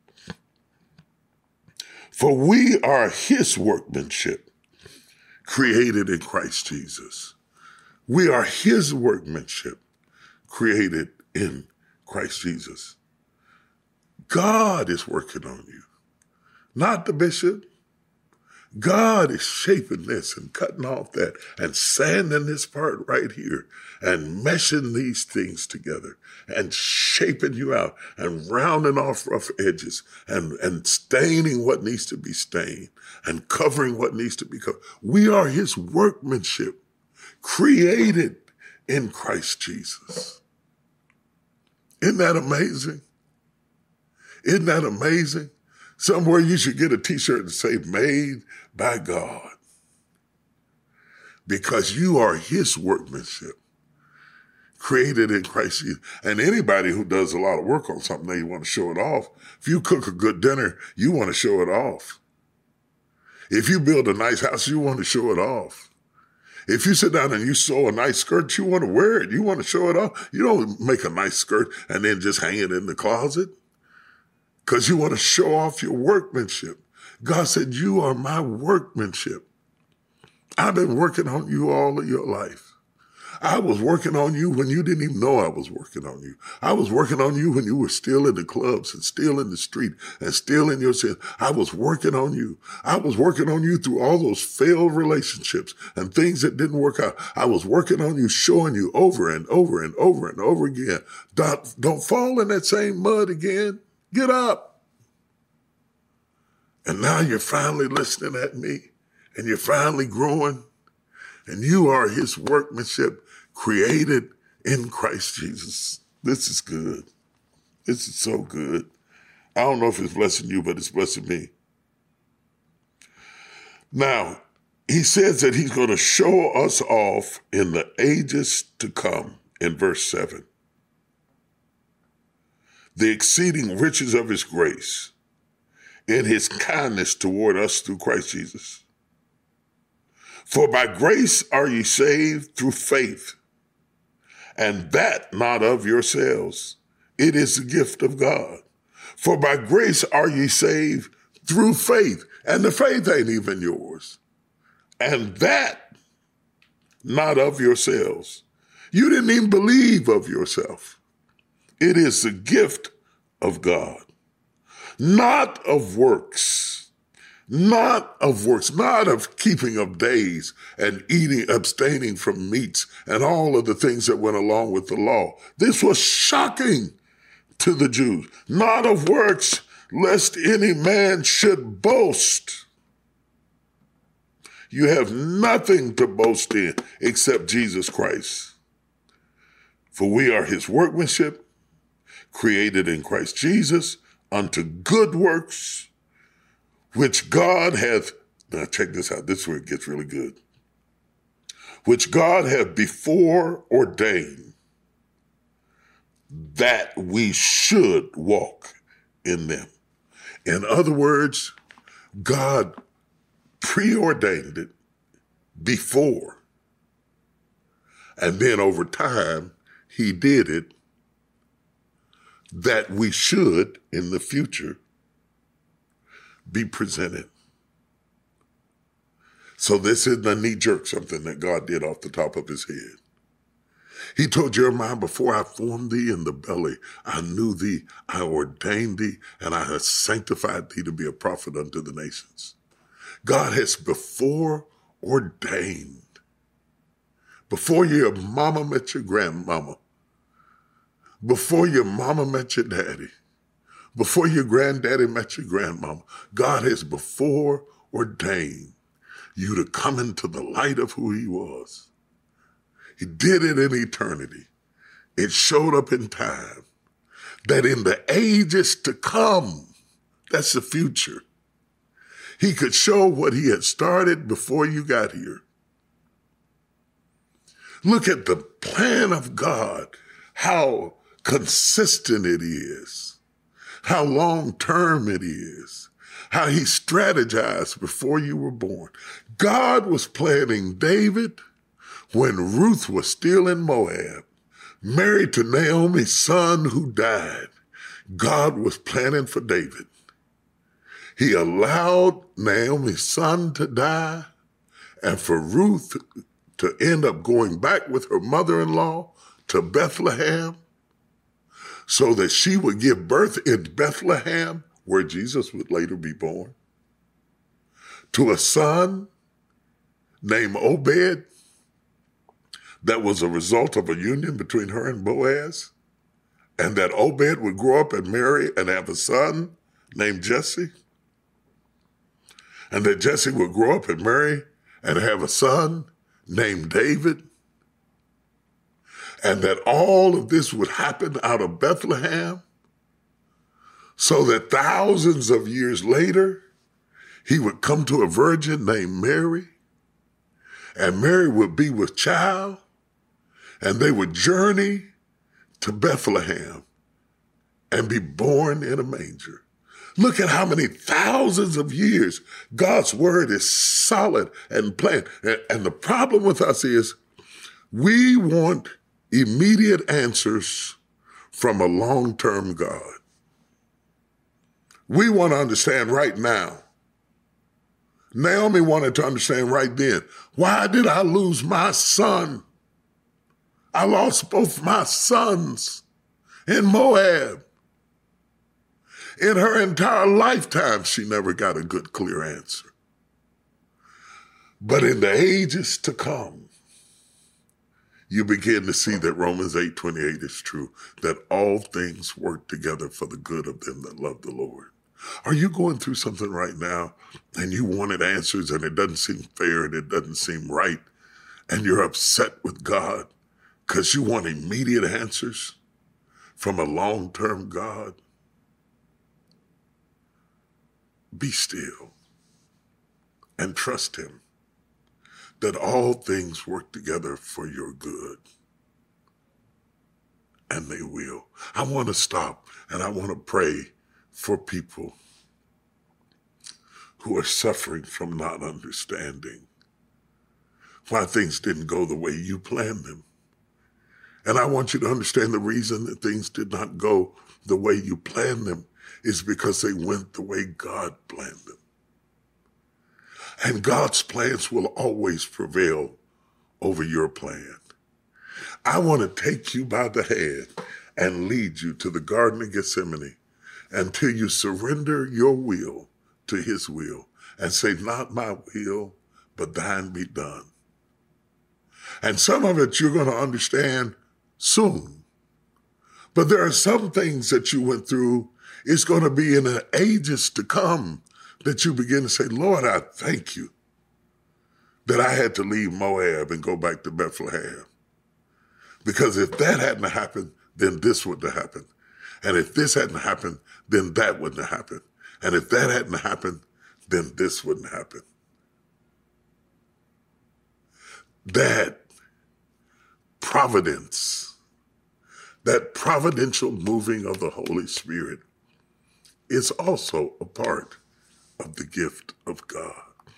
For we are his workmanship, created in Christ Jesus. We are his workmanship, created in Christ Jesus. God is working on you, not the bishop, God is shaping this and cutting off that and sanding this part right here and meshing these things together and shaping you out and rounding off rough edges and staining what needs to be stained and covering what needs to be covered. We are his workmanship, created in Christ Jesus. Isn't that amazing? Isn't that amazing? Somewhere you should get a t-shirt and say, made by God. Because you are his workmanship, created in Christ Jesus. And anybody who does a lot of work on something, they want to show it off. If you cook a good dinner, you want to show it off. If you build a nice house, you want to show it off. If you sit down and you sew a nice skirt, you want to wear it. You want to show it off. You don't make a nice skirt and then just hang it in the closet, because you want to show off your workmanship. God said, you are my workmanship. I've been working on you all of your life. I was working on you when you didn't even know I was working on you. I was working on you when you were still in the clubs and still in the street and still in your sin. I was working on you. I was working on you through all those failed relationships and things that didn't work out. I was working on you, showing you over and over and over and over again. Don't fall in that same mud again. Get up. And now you're finally listening at me and you're finally growing, and you are his workmanship, created in Christ Jesus. This is good. This is so good. I don't know if it's blessing you, but it's blessing me. Now, he says that he's going to show us off in the ages to come in verse 7. The exceeding riches of his grace in his kindness toward us through Christ Jesus. For by grace are ye saved through faith, and that not of yourselves. It is the gift of God. For by grace are ye saved through faith, and the faith ain't even yours. And that not of yourselves. You didn't even believe of yourself. It is the gift of God, not of works, not of works, not of keeping of days and abstaining from meats and all of the things that went along with the law. This was shocking to the Jews. Not of works, lest any man should boast. You have nothing to boast in except Jesus Christ. For we are his workmanship, created in Christ Jesus unto good works, which God hath, now check this out, this is where it gets really good, which God hath before ordained that we should walk in them. In other words, God preordained it before, and then over time, he did it that we should, in the future, be presented. So this isn't a knee-jerk something that God did off the top of his head. He told Jeremiah, before I formed thee in the belly, I knew thee, I ordained thee, and I have sanctified thee to be a prophet unto the nations. God has before ordained. Before your mama met your grandmama, before your mama met your daddy, before your granddaddy met your grandmama, God has before ordained you to come into the light of who he was. He did it in eternity. It showed up in time that in the ages to come, that's the future, he could show what he had started before you got here. Look at the plan of God, how consistent it is, how long-term it is, how he strategized before you were born. God was planning David when Ruth was still in Moab, married to Naomi's son who died. God was planning for David. He allowed Naomi's son to die and for Ruth to end up going back with her mother-in-law to Bethlehem so that she would give birth in Bethlehem, where Jesus would later be born, to a son named Obed that was a result of a union between her and Boaz, and that Obed would grow up and marry and have a son named Jesse, and that Jesse would grow up and marry and have a son named David, and that all of this would happen out of Bethlehem, so that thousands of years later, he would come to a virgin named Mary, and Mary would be with child, and they would journey to Bethlehem and be born in a manger. Look at how many thousands of years God's word is solid and plain. And the problem with us is we want immediate answers from a long-term God. We want to understand right now. Naomi wanted to understand right then. Why did I lose my son? I lost both my sons in Moab. In her entire lifetime, she never got a good, clear answer. But in the ages to come, you begin to see that Romans 8:28 is true, that all things work together for the good of them that love the Lord. Are you going through something right now and you wanted answers and it doesn't seem fair and it doesn't seem right and you're upset with God because you want immediate answers from a long-term God? Be still and trust him that all things work together for your good. And they will. I want to stop and I want to pray for people who are suffering from not understanding why things didn't go the way you planned them. And I want you to understand the reason that things did not go the way you planned them is because they went the way God planned them. And God's plans will always prevail over your plan. I want to take you by the hand and lead you to the Garden of Gethsemane until you surrender your will to his will and say, not my will, but thine be done. And some of it you're going to understand soon. But there are some things that you went through, it's going to be in the ages to come that you begin to say, Lord, I thank you that I had to leave Moab and go back to Bethlehem. Because if that hadn't happened, then this wouldn't have happened. And if this hadn't happened, then that wouldn't have happened. And if that hadn't happened, then this wouldn't happen. That providence, that providential moving of the Holy Spirit is also a part of the gift of God.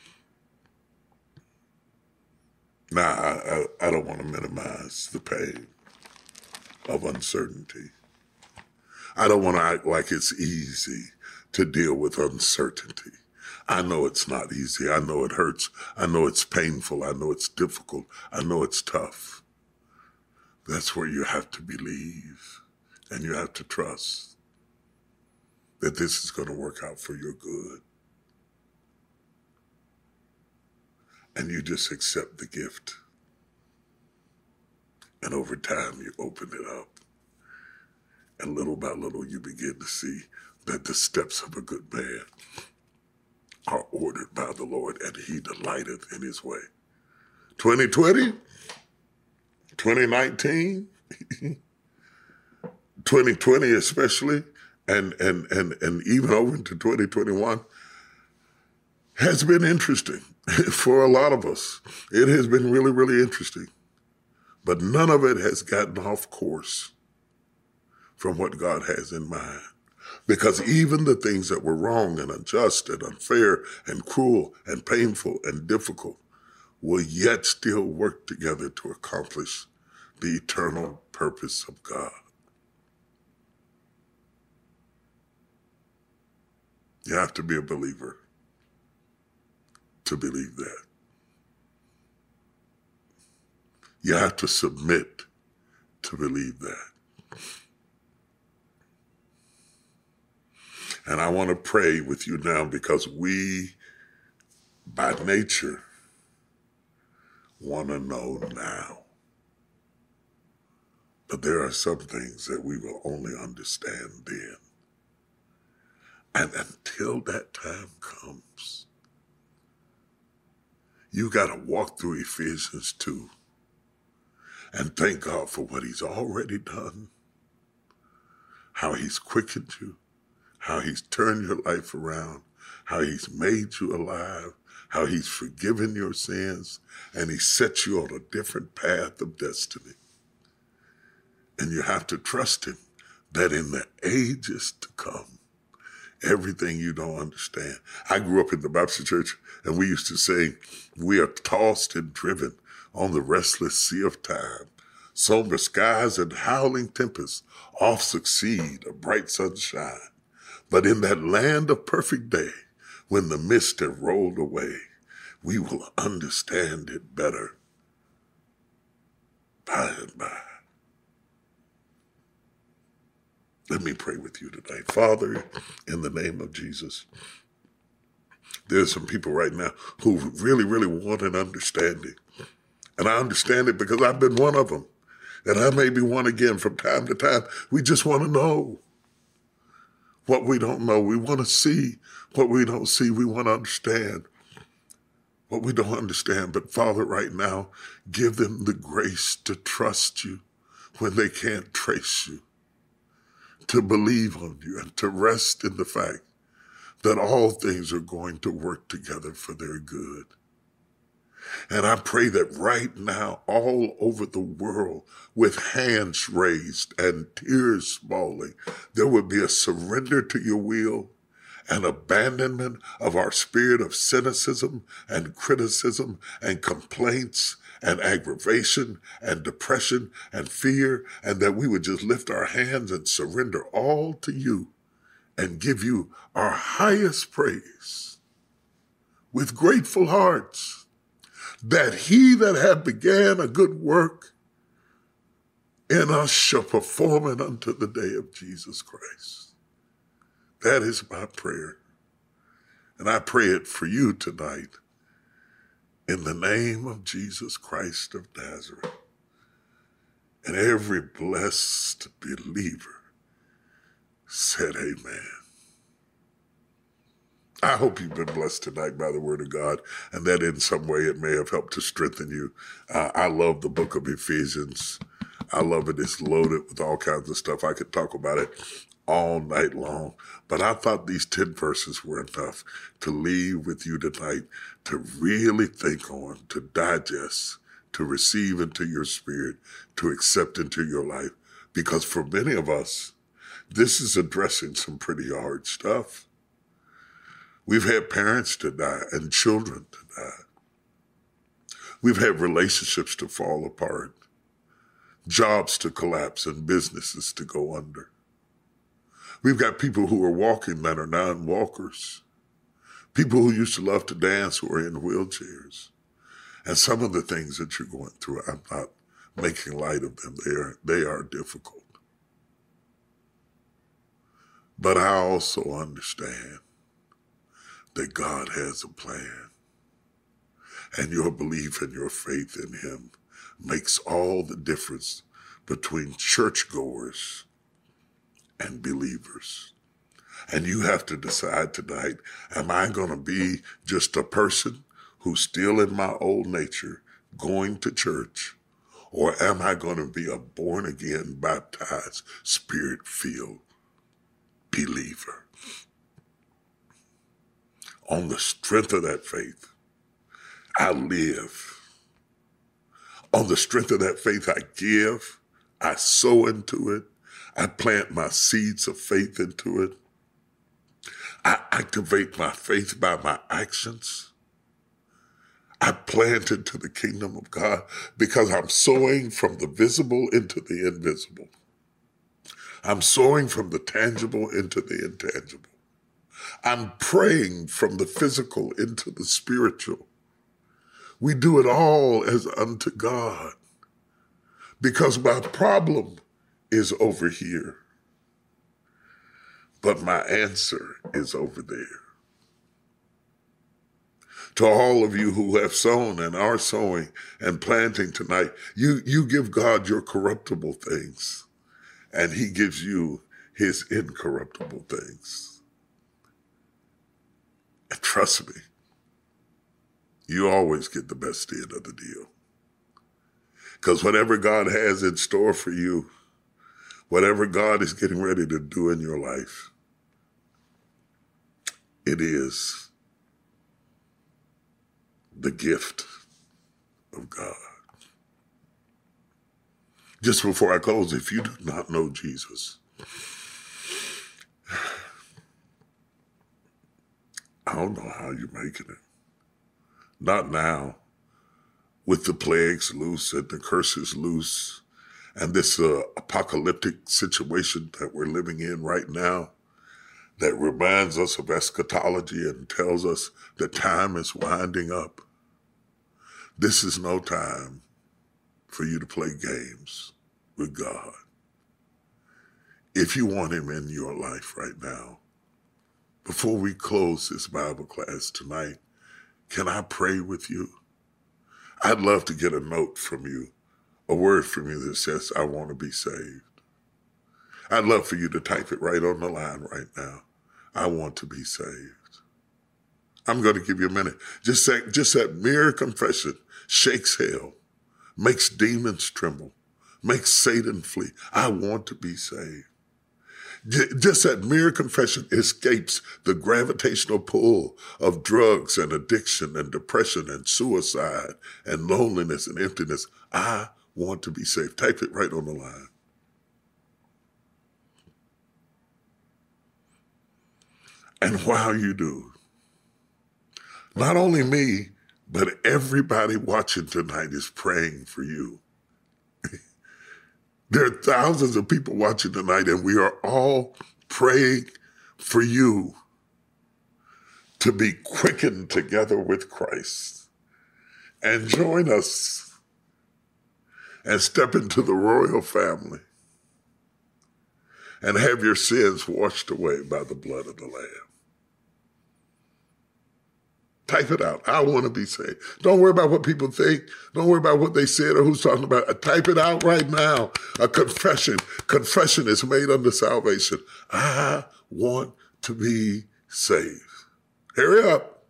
Now, I don't want to minimize the pain of uncertainty. I don't want to act like it's easy to deal with uncertainty. I know it's not easy. I know it hurts. I know it's painful. I know it's difficult. I know it's tough. That's where you have to believe and you have to trust that this is going to work out for your good. And you just accept the gift. And over time, you open it up. And little by little, you begin to see that the steps of a good man are ordered by the Lord, and he delighteth in his way. 2020, 2019, 2020 especially, and even over into 2021, has been interesting for a lot of us. It has been really, really interesting. But none of it has gotten off course from what God has in mind. Because even the things that were wrong and unjust and unfair and cruel and painful and difficult will yet still work together to accomplish the eternal purpose of God. You have to be a believer to believe that. You have to submit to believe that. And I want to pray with you now because we by nature, want to know now. But there are some things that we will only understand then. And until that time comes, you got to walk through Ephesians 2 and thank God for what he's already done, how he's quickened you, how he's turned your life around, how he's made you alive, how he's forgiven your sins, and he set you on a different path of destiny. And you have to trust him that in the ages to come, everything you don't understand. I grew up in the Baptist church, and we used to say, we are tossed and driven on the restless sea of time. Somber skies and howling tempests oft succeed a bright sunshine. But in that land of perfect day, when the mist have rolled away, we will understand it better by and by. Let me pray with you tonight. Father, in the name of Jesus, there's some people right now who really, really want an understanding. And I understand it because I've been one of them. And I may be one again from time to time. We just want to know what we don't know. We want to see what we don't see. We want to understand what we don't understand. But Father, right now, give them the grace to trust you when they can't trace you, to believe on you, and to rest in the fact that all things are going to work together for their good. And I pray that right now, all over the world, with hands raised and tears falling, there would be a surrender to your will, an abandonment of our spirit of cynicism and criticism and complaints and aggravation and depression and fear, and that we would just lift our hands and surrender all to you and give you our highest praise with grateful hearts, that he that hath began a good work in us shall perform it unto the day of Jesus Christ. That is my prayer. And I pray it for you tonight in the name of Jesus Christ of Nazareth. And every blessed believer said amen. I hope you've been blessed tonight by the word of God, and that in some way it may have helped to strengthen you. I love the book of Ephesians. I love it. It's loaded with all kinds of stuff. I could talk about it all night long, but I thought these 10 verses were enough to leave with you tonight, to really think on, to digest, to receive into your spirit, to accept into your life. Because for many of us, this is addressing some pretty hard stuff. We've had parents to die and children to die. We've had relationships to fall apart, jobs to collapse, and businesses to go under. We've got people who are walking that are non-walkers, people who used to love to dance who are in wheelchairs. And some of the things that you're going through, I'm not making light of them. They are difficult. But I also understand that God has a plan, and your belief and your faith in him makes all the difference between churchgoers and believers. And you have to decide tonight, am I going to be just a person who's still in my old nature going to church, or am I going to be a born-again, baptized, spirit-filled believer? On the strength of that faith, I live. On the strength of that faith, I give. I sow into it. I plant my seeds of faith into it. I activate my faith by my actions. I plant into the kingdom of God because I'm sowing from the visible into the invisible. I'm sowing from the tangible into the intangible. I'm praying from the physical into the spiritual. We do it all as unto God because my problem is over here, but my answer is over there. To all of you who have sown and are sowing and planting tonight, you give God your corruptible things, and he gives you his incorruptible things. And trust me, you always get the best end of the deal. Because whatever God has in store for you, whatever God is getting ready to do in your life, it is the gift of God. Just before I close, if you do not know Jesus, I don't know how you're making it. Not now, with the plagues loose and the curses loose, and this apocalyptic situation that we're living in right now that reminds us of eschatology and tells us that time is winding up. This is no time for you to play games with God. If you want him in your life right now, before we close this Bible class tonight, can I pray with you? I'd love to get a note from you, a word from you that says, I want to be saved. I'd love for you to type it right on the line right now. I want to be saved. I'm going to give you a minute. Just that mere confession shakes hell, makes demons tremble, makes Satan flee. I want to be saved. Just that mere confession escapes the gravitational pull of drugs and addiction and depression and suicide and loneliness and emptiness. I want to be saved. Type it right on the line. And while you do, not only me, but everybody watching tonight is praying for you. There are thousands of people watching tonight, and we are all praying for you to be quickened together with Christ and join us and step into the royal family and have your sins washed away by the blood of the Lamb. Type it out. I want to be saved. Don't worry about what people think. Don't worry about what they said or who's talking about it. Type it out right now. A confession. Confession is made unto salvation. I want to be saved. Hurry up.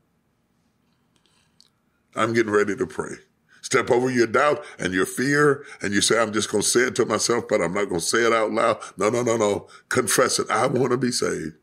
I'm getting ready to pray. Step over your doubt and your fear, and you say, I'm just going to say it to myself, but I'm not going to say it out loud. No. Confess it. I want to be saved.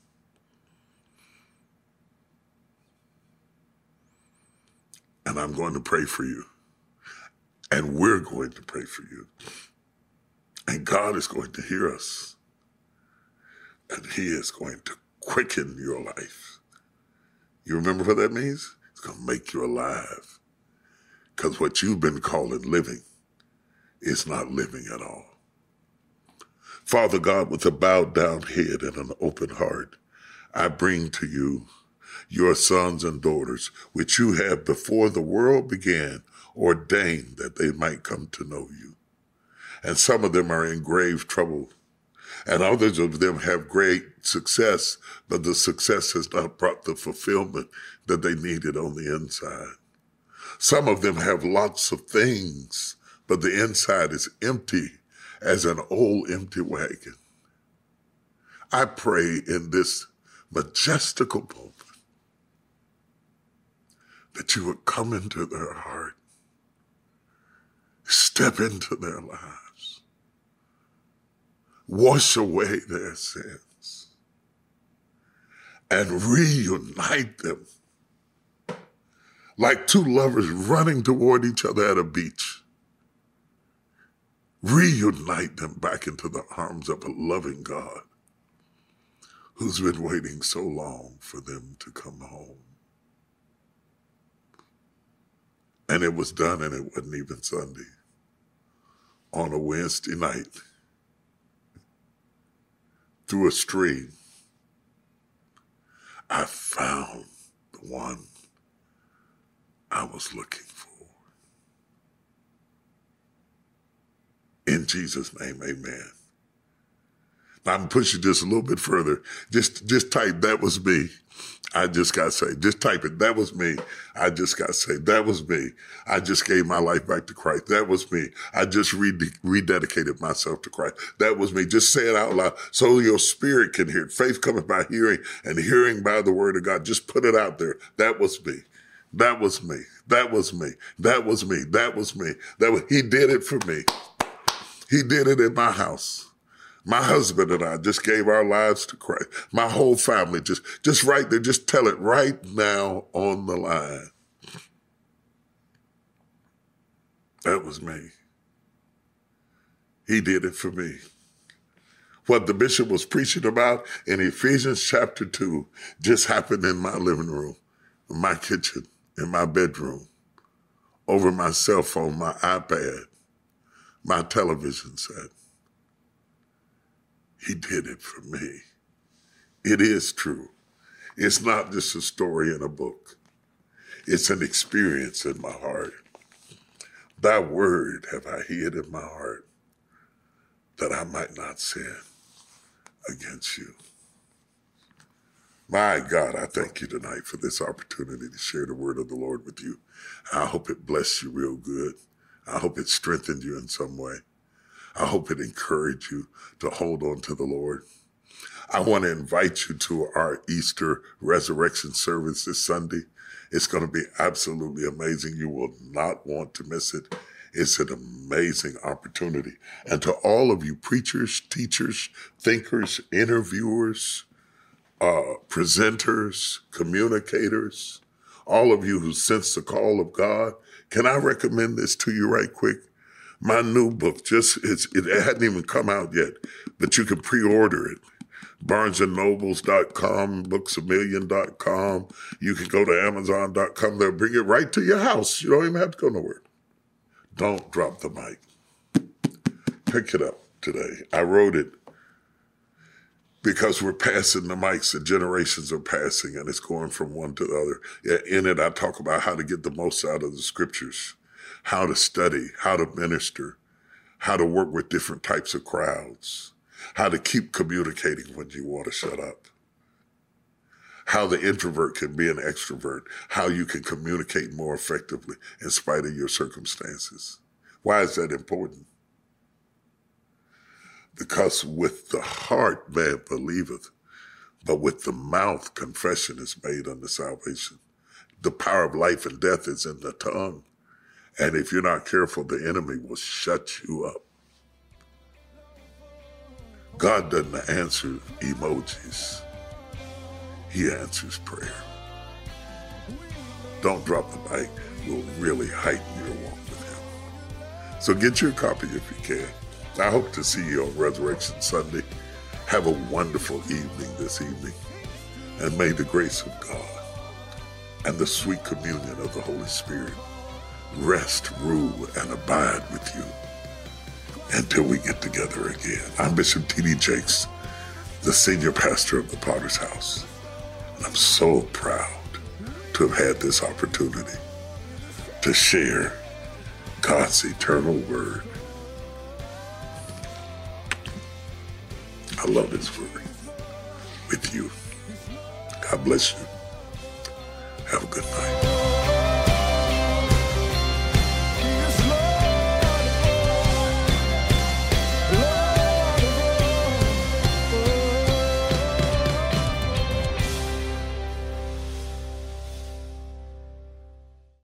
And I'm going to pray for you. And we're going to pray for you. And God is going to hear us. And he is going to quicken your life. You remember what that means? It's going to make you alive. Because what you've been calling living is not living at all. Father God, with a bowed down head and an open heart, I bring to you your sons and daughters, which you have before the world began ordained that they might come to know you. And some of them are in grave trouble, and others of them have great success, but the success has not brought the fulfillment that they needed on the inside. Some of them have lots of things, but the inside is empty as an old empty wagon. I pray in this majestical moment that you would come into their heart, step into their lives, wash away their sins, and reunite them like two lovers running toward each other at a beach. Reunite them back into the arms of a loving God who's been waiting so long for them to come home. And it was done, and it wasn't even Sunday. On a Wednesday night, through a stream, I found the one I was looking for. In Jesus' name, amen. Now I'm pushing this a little bit further. Just type, that was me. I just got saved. Just type it. That was me. I just got saved. That was me. I just gave my life back to Christ. That was me. I just rededicated myself to Christ. That was me. Just say it out loud so your spirit can hear it. Faith cometh by hearing, and hearing by the word of God. Just put it out there. That was me. That was me. That was me. That was me. That was me. He did it for me. He did it in my house. My husband and I just gave our lives to Christ. My whole family, just right there, just tell it right now on the line. That was me. He did it for me. What the bishop was preaching about in Ephesians chapter 2 just happened in my living room, in my kitchen, in my bedroom, over my cell phone, my iPad, my television set. He did it for me. It is true. It's not just a story in a book. It's an experience in my heart. Thy word have I hid in my heart that I might not sin against you. My God, I thank you tonight for this opportunity to share the word of the Lord with you. I hope it blessed you real good. I hope it strengthened you in some way. I hope it encouraged you to hold on to the Lord. I want to invite you to our Easter resurrection service this Sunday. It's going to be absolutely amazing. You will not want to miss it. It's an amazing opportunity. And to all of you preachers, teachers, thinkers, interviewers, presenters, communicators, all of you who sense the call of God, can I recommend this to you right quick? My new book, it hadn't even come out yet, but you can pre-order it. BarnesandNobles.com, BooksAMillion.com. You can go to Amazon.com. They'll bring it right to your house. You don't even have to go nowhere. Don't drop the mic. Pick it up today. I wrote it because we're passing the mics and generations are passing and it's going from one to the other. Yeah, in it, I talk about how to get the most out of the scriptures, how to study, how to minister, how to work with different types of crowds, how to keep communicating when you want to shut up, how the introvert can be an extrovert, how you can communicate more effectively in spite of your circumstances. Why is that important? Because with the heart man believeth, but with the mouth confession is made unto salvation. The power of life and death is in the tongue. And if you're not careful, the enemy will shut you up. God doesn't answer emojis. He answers prayer. Don't drop the mic. Will really heighten your walk with him. So get your copy if you can. I hope to see you on Resurrection Sunday. Have a wonderful evening this evening. And may the grace of God and the sweet communion of the Holy Spirit rest, rule, and abide with you until we get together again. I'm Bishop T.D. Jakes, the senior pastor of the Potter's House. And I'm so proud to have had this opportunity to share God's eternal word. I love his word with you. God bless you. Have a good night.